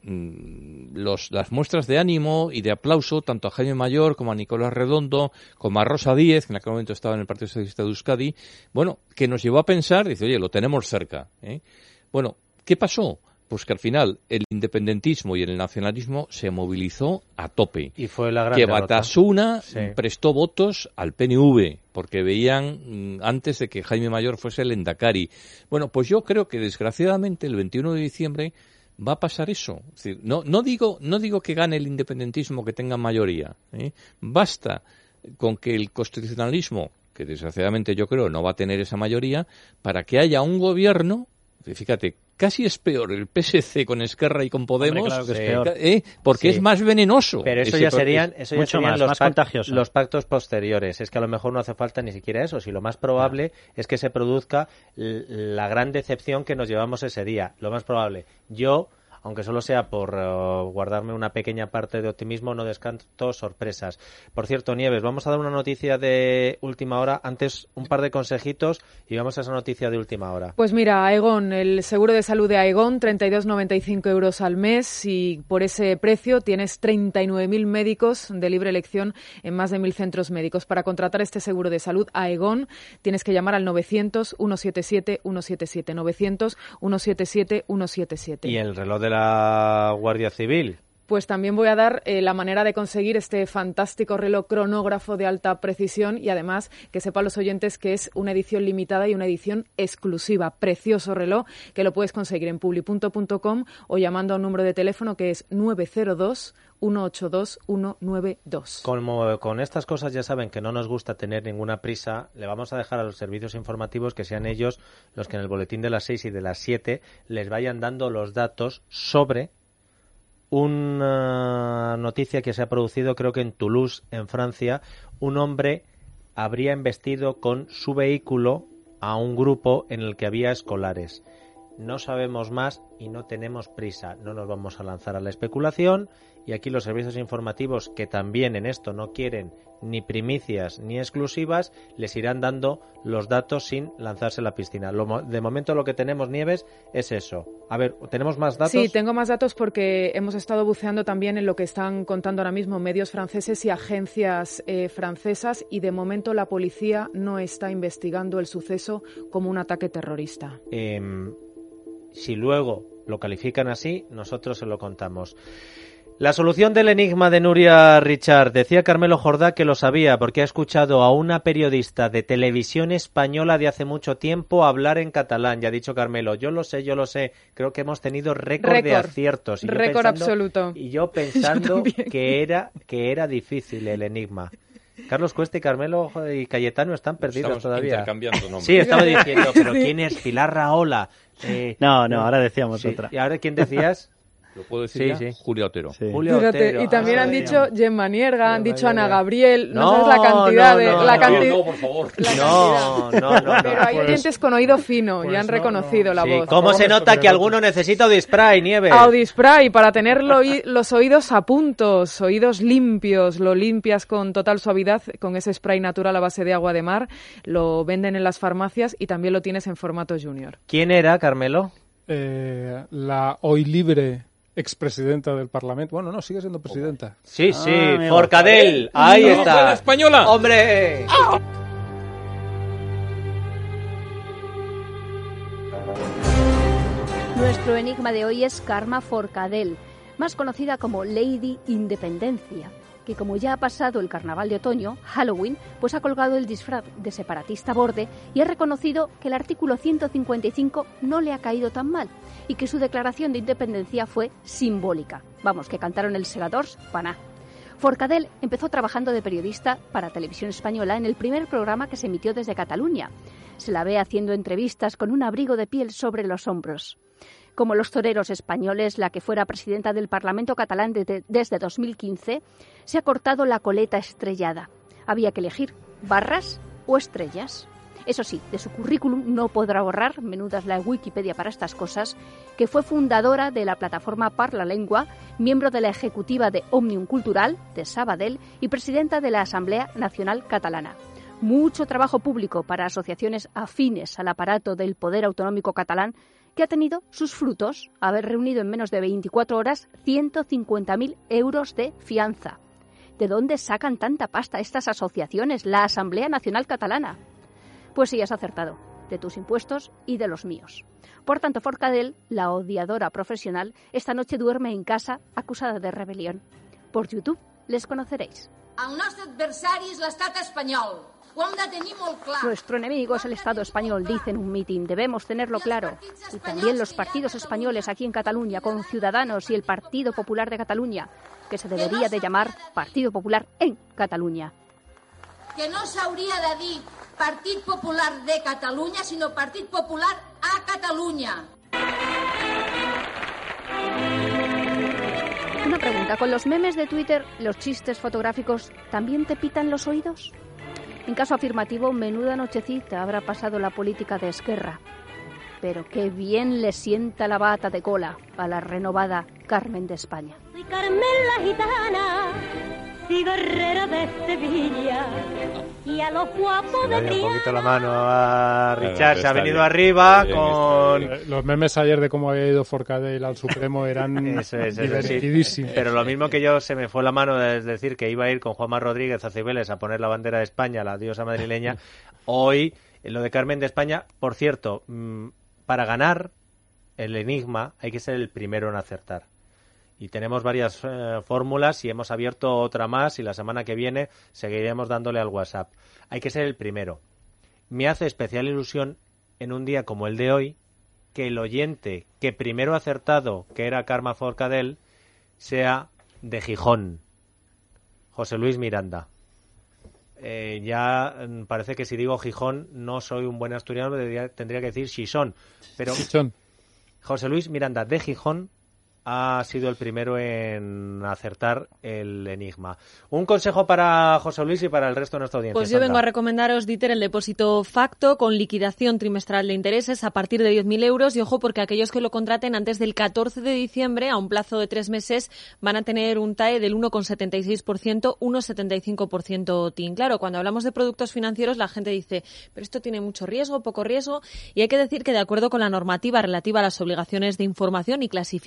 los, las muestras de ánimo y de aplauso tanto a Jaime Mayor como a Nicolás Redondo como a Rosa Díez, que en aquel momento estaba en el Partido Socialista de Euskadi, bueno, que nos llevó a pensar, dice, oye, lo tenemos cerca, ¿eh? Bueno, ¿qué pasó? Pues que al final el independentismo y el nacionalismo se movilizó a tope. Y fue la gran que derrota. Batasuna Sí. prestó votos al P N V, porque veían mm, antes de que Jaime Mayor fuese el endacari. Bueno, pues yo creo que desgraciadamente el veintiuno de diciembre va a pasar eso. Es decir, no, no digo, no digo que gane el independentismo, que tenga mayoría, ¿eh? Basta con que el constitucionalismo, que desgraciadamente yo creo no va a tener esa mayoría, para que haya un gobierno. Fíjate, casi es peor el P S C con Esquerra y con Podemos, Hombre, claro que es eh, peor. eh, porque Sí. es más venenoso. Pero eso Ese ya pro- serían, es- eso ya mucho serían más, los, más pac- contagioso. los pactos posteriores. Es que a lo mejor no hace falta ni siquiera eso. Si lo más probable es que se produzca l- la gran decepción que nos llevamos ese día. Lo más probable. Yo, aunque solo sea por eh, guardarme una pequeña parte de optimismo, no descarto sorpresas. Por cierto, Nieves, vamos a dar una noticia de última hora. Antes, un par de consejitos y vamos a esa noticia de última hora. Pues mira, Aegon, el seguro de salud de Aegon, treinta y dos con noventa y cinco euros al mes, y por ese precio tienes treinta y nueve mil médicos de libre elección en más de mil centros médicos. Para contratar este seguro de salud Aegon tienes que llamar al novecientos, ciento setenta y siete, ciento setenta y siete, novecientos, ciento setenta y siete, ciento setenta y siete. Y el reloj de la Guardia Civil. Pues también voy a dar eh, la manera de conseguir este fantástico reloj cronógrafo de alta precisión, y además que sepan los oyentes que es una edición limitada y una edición exclusiva. Precioso reloj que lo puedes conseguir en publi punto com o llamando a un número de teléfono que es nueve cero dos, uno ocho dos, uno nueve dos. Como con estas cosas ya saben que no nos gusta tener ninguna prisa, le vamos a dejar a los servicios informativos que sean ellos los que en el boletín de las seis y de las siete les vayan dando los datos sobre una noticia que se ha producido, creo que en Toulouse, en Francia. Un hombre habría embestido con su vehículo a un grupo en el que había escolares. No sabemos más y no tenemos prisa. No nos vamos a lanzar a la especulación, y aquí los servicios informativos, que también en esto no quieren ni primicias ni exclusivas, les irán dando los datos sin lanzarse a la piscina. Lo, de momento lo que tenemos, Nieves, es eso. A ver, ¿tenemos más datos? Sí, tengo más datos porque hemos estado buceando también en lo que están contando ahora mismo medios franceses y agencias eh, francesas, y de momento la policía no está investigando el suceso como un ataque terrorista. Eh, si luego lo califican así, nosotros se lo contamos. La solución del enigma de Nuria Richard. Decía Carmelo Jordá que lo sabía porque ha escuchado a una periodista de televisión española de hace mucho tiempo hablar en catalán. Ya ha dicho Carmelo, yo lo sé, yo lo sé. Creo que hemos tenido récord, récord de aciertos. Y récord pensando, absoluto. Y yo pensando yo que era que era difícil el enigma. Carlos Cuesta y Carmelo y Cayetano están perdidos Estamos todavía. Intercambiando nombres. Sí, estaba diciendo, pero ¿quién es Pilar Rahola? Eh, no, no, ahora decíamos sí. otra. ¿Y ahora quién decías? ¿Lo puedo decir sí, ya? Sí. Julia Otero. Sí. Julia Otero. Y también ah, han dicho Gemma Nierga, han dicho Ana Gabriel. No, no sabes la cantidad no, de... No, la no, canti... no, por favor. La no, no, no, no. Pero hay pues, oyentes con oído fino pues y han no, reconocido no. la sí, voz. ¿Cómo se nota que alguno necesita Audispray, Nieves? Audispray, para tener lo, los oídos a puntos, oídos limpios, lo limpias con total suavidad, con ese spray natural a base de agua de mar. Lo venden en las farmacias y también lo tienes en formato junior. ¿Quién era, Carmelo? Eh, la hoy libre expresidenta del Parlamento. Bueno, no, sigue siendo presidenta. Sí, sí, ah, Forcadell. Ahí no, está. ¡La española! ¡Hombre! ¡Oh! Nuestro enigma de hoy es Carme Forcadell, más conocida como Lady Independencia, que como ya ha pasado el carnaval de otoño, Halloween, pues ha colgado el disfraz de separatista a borde y ha reconocido que el artículo ciento cincuenta y cinco no le ha caído tan mal y que su declaración de independencia fue simbólica. Vamos, que cantaron el Segadors, paná. Forcadell empezó trabajando de periodista para Televisión Española en el primer programa que se emitió desde Cataluña. Se la ve haciendo entrevistas con un abrigo de piel sobre los hombros. Como los toreros españoles, la que fuera presidenta del Parlamento catalán de, desde dos mil quince, se ha cortado la coleta estrellada. Había que elegir barras o estrellas. Eso sí, de su currículum no podrá borrar, menuda es la Wikipedia para estas cosas, que fue fundadora de la plataforma Parlalengua, miembro de la ejecutiva de Òmnium Cultural, de Sabadell, y presidenta de la Asamblea Nacional Catalana. Mucho trabajo público para asociaciones afines al aparato del poder autonómico catalán, que ha tenido sus frutos, haber reunido en menos de veinticuatro horas ciento cincuenta mil euros de fianza. ¿De dónde sacan tanta pasta estas asociaciones, la Asamblea Nacional Catalana? Pues sí, has acertado, de tus impuestos y de los míos. Por tanto, Forcadell, la odiadora profesional, esta noche duerme en casa acusada de rebelión. Por YouTube les conoceréis. El nostre adversari és l'estat espanyol. Ho hem de tenir molt clar. Nuestro enemigo es el Estado español, dice en un mitin. Debemos tenerlo claro. Y también los partidos españoles aquí en Cataluña, con Ciudadanos y el Partido Popular de Cataluña, que se debería de llamar Partido Popular en Cataluña. Que no s'hauria de dir Partit Popular de Catalunya, sinó Partit Popular a Catalunya. Una pregunta, ¿con los memes de Twitter, los chistes fotográficos, también te pitan los oídos? En caso afirmativo, menuda nochecita habrá pasado la política de Esquerra. Pero qué bien le sienta la bata de cola a la renovada Carmen de España. Soy Carmen la gitana, cigarrera de Sevilla, y a los guapos de Triana. Un poquito la mano a Richard, se ha venido bien, arriba bien, con... Eh, Los memes ayer de cómo había ido Forcadell al Supremo eran Eso es, eso divertidísimos. sí. Pero lo mismo que yo se me fue la mano de decir que iba a ir con Juanma Rodríguez a Cibeles a poner la bandera de España, la diosa madrileña. Hoy, en lo de Carmen de España, por cierto, mmm, para ganar el enigma hay que ser el primero en acertar. Y tenemos varias eh, fórmulas y hemos abierto otra más y la semana que viene seguiremos dándole al WhatsApp. Hay que ser el primero. Me hace especial ilusión en un día como el de hoy que el oyente que primero ha acertado, que era Carme Forcadell, sea de Gijón, José Luis Miranda. Eh, ya parece que si digo Gijón no soy un buen asturiano, tendría, tendría que decir Xixón. Pero Xixón. José Luis Miranda de Gijón ha sido el primero en acertar el enigma. Un consejo para José Luis y para el resto de nuestra audiencia. Pues yo Sandra. vengo a recomendaros, Dieter, el depósito Facto con liquidación trimestral de intereses a partir de diez mil euros y ojo porque aquellos que lo contraten antes del catorce de diciembre a un plazo de tres meses van a tener un T A E del uno coma setenta y seis por ciento, uno coma setenta y cinco por ciento T I N. Claro, cuando hablamos de productos financieros la gente dice, pero esto tiene mucho riesgo, poco riesgo, y hay que decir que de acuerdo con la normativa relativa a las obligaciones de información y clasificación de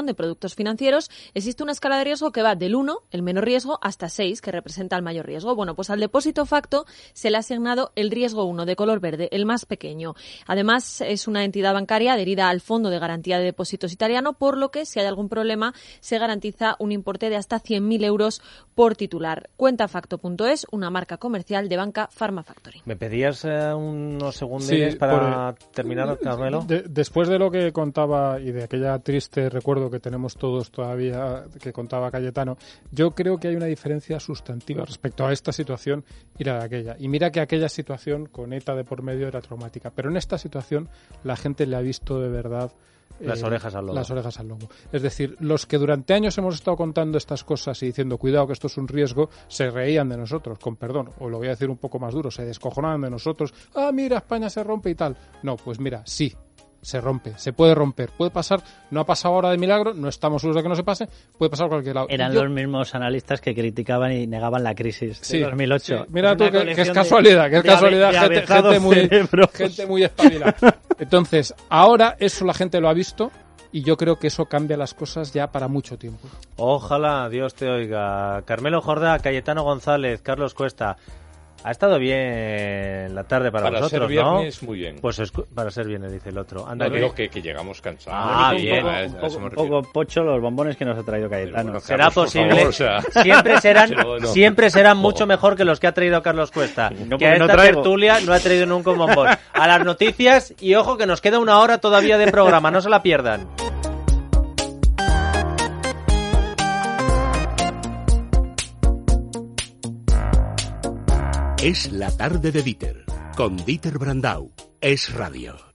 de productos financieros, existe una escala de riesgo que va del uno, el menor riesgo, hasta seis, que representa el mayor riesgo. Bueno, pues al depósito Facto se le ha asignado el riesgo uno, de color verde, el más pequeño. Además, es una entidad bancaria adherida al Fondo de Garantía de Depósitos italiano, por lo que, si hay algún problema, se garantiza un importe de hasta cien mil euros por titular. Cuentafacto punto es, una marca comercial de banca Pharmafactory. ¿Me pedías eh, unos segundos Sí, para por- terminar, Carmelo? De- después de lo que contaba y de aquella triste recuerdo que tenemos todos todavía que contaba Cayetano, yo creo que hay una diferencia sustantiva respecto a esta situación y la de aquella. Y mira que aquella situación con ETA de por medio era traumática, pero en esta situación la gente le ha visto de verdad Las orejas al lobo. Las orejas al lobo. Es decir, los que durante años hemos estado contando estas cosas y diciendo cuidado que esto es un riesgo, se reían de nosotros, con perdón, o lo voy a decir un poco más duro, se descojonaban de nosotros. Ah, mira, España se rompe y tal. No, pues mira, sí, se rompe, se puede romper, puede pasar, no ha pasado ahora de milagro, no estamos seguros de que no se pase, puede pasar a cualquier lado. Eran Yo- los mismos analistas que criticaban y negaban la crisis Sí, de dos mil ocho. sí. Mira Es tú una que, que es colección casualidad, de- que es de ave- casualidad, de gente, avezados gente muy, cerebros. gente muy espabilada. Entonces, ahora eso la gente lo ha visto y yo creo que eso cambia las cosas ya para mucho tiempo. Ojalá Dios te oiga. Carmelo Jordá, Cayetano González, Carlos Cuesta. Ha estado bien la tarde para, Para vosotros, ser viernes, ¿no? muy bien. Pues escu- para ser viernes, dice el otro. Anda, No que- digo que, que llegamos cansados. Ah, Un bien. poco- a- a un eso poco, me un refiero. poco pocho los bombones que nos ha traído Cayetano. Bueno, será Carlos, por posible. favor, o sea. Siempre serán, Pero bueno. siempre serán Oh. mucho mejor que los que ha traído Carlos Cuesta. No, que a porque no esta traigo. tertulia no ha traído nunca un bombón. A las noticias y ojo que nos queda una hora todavía de programa, no se la pierdan. Es la tarde de Dieter, con Dieter Brandau. Es radio.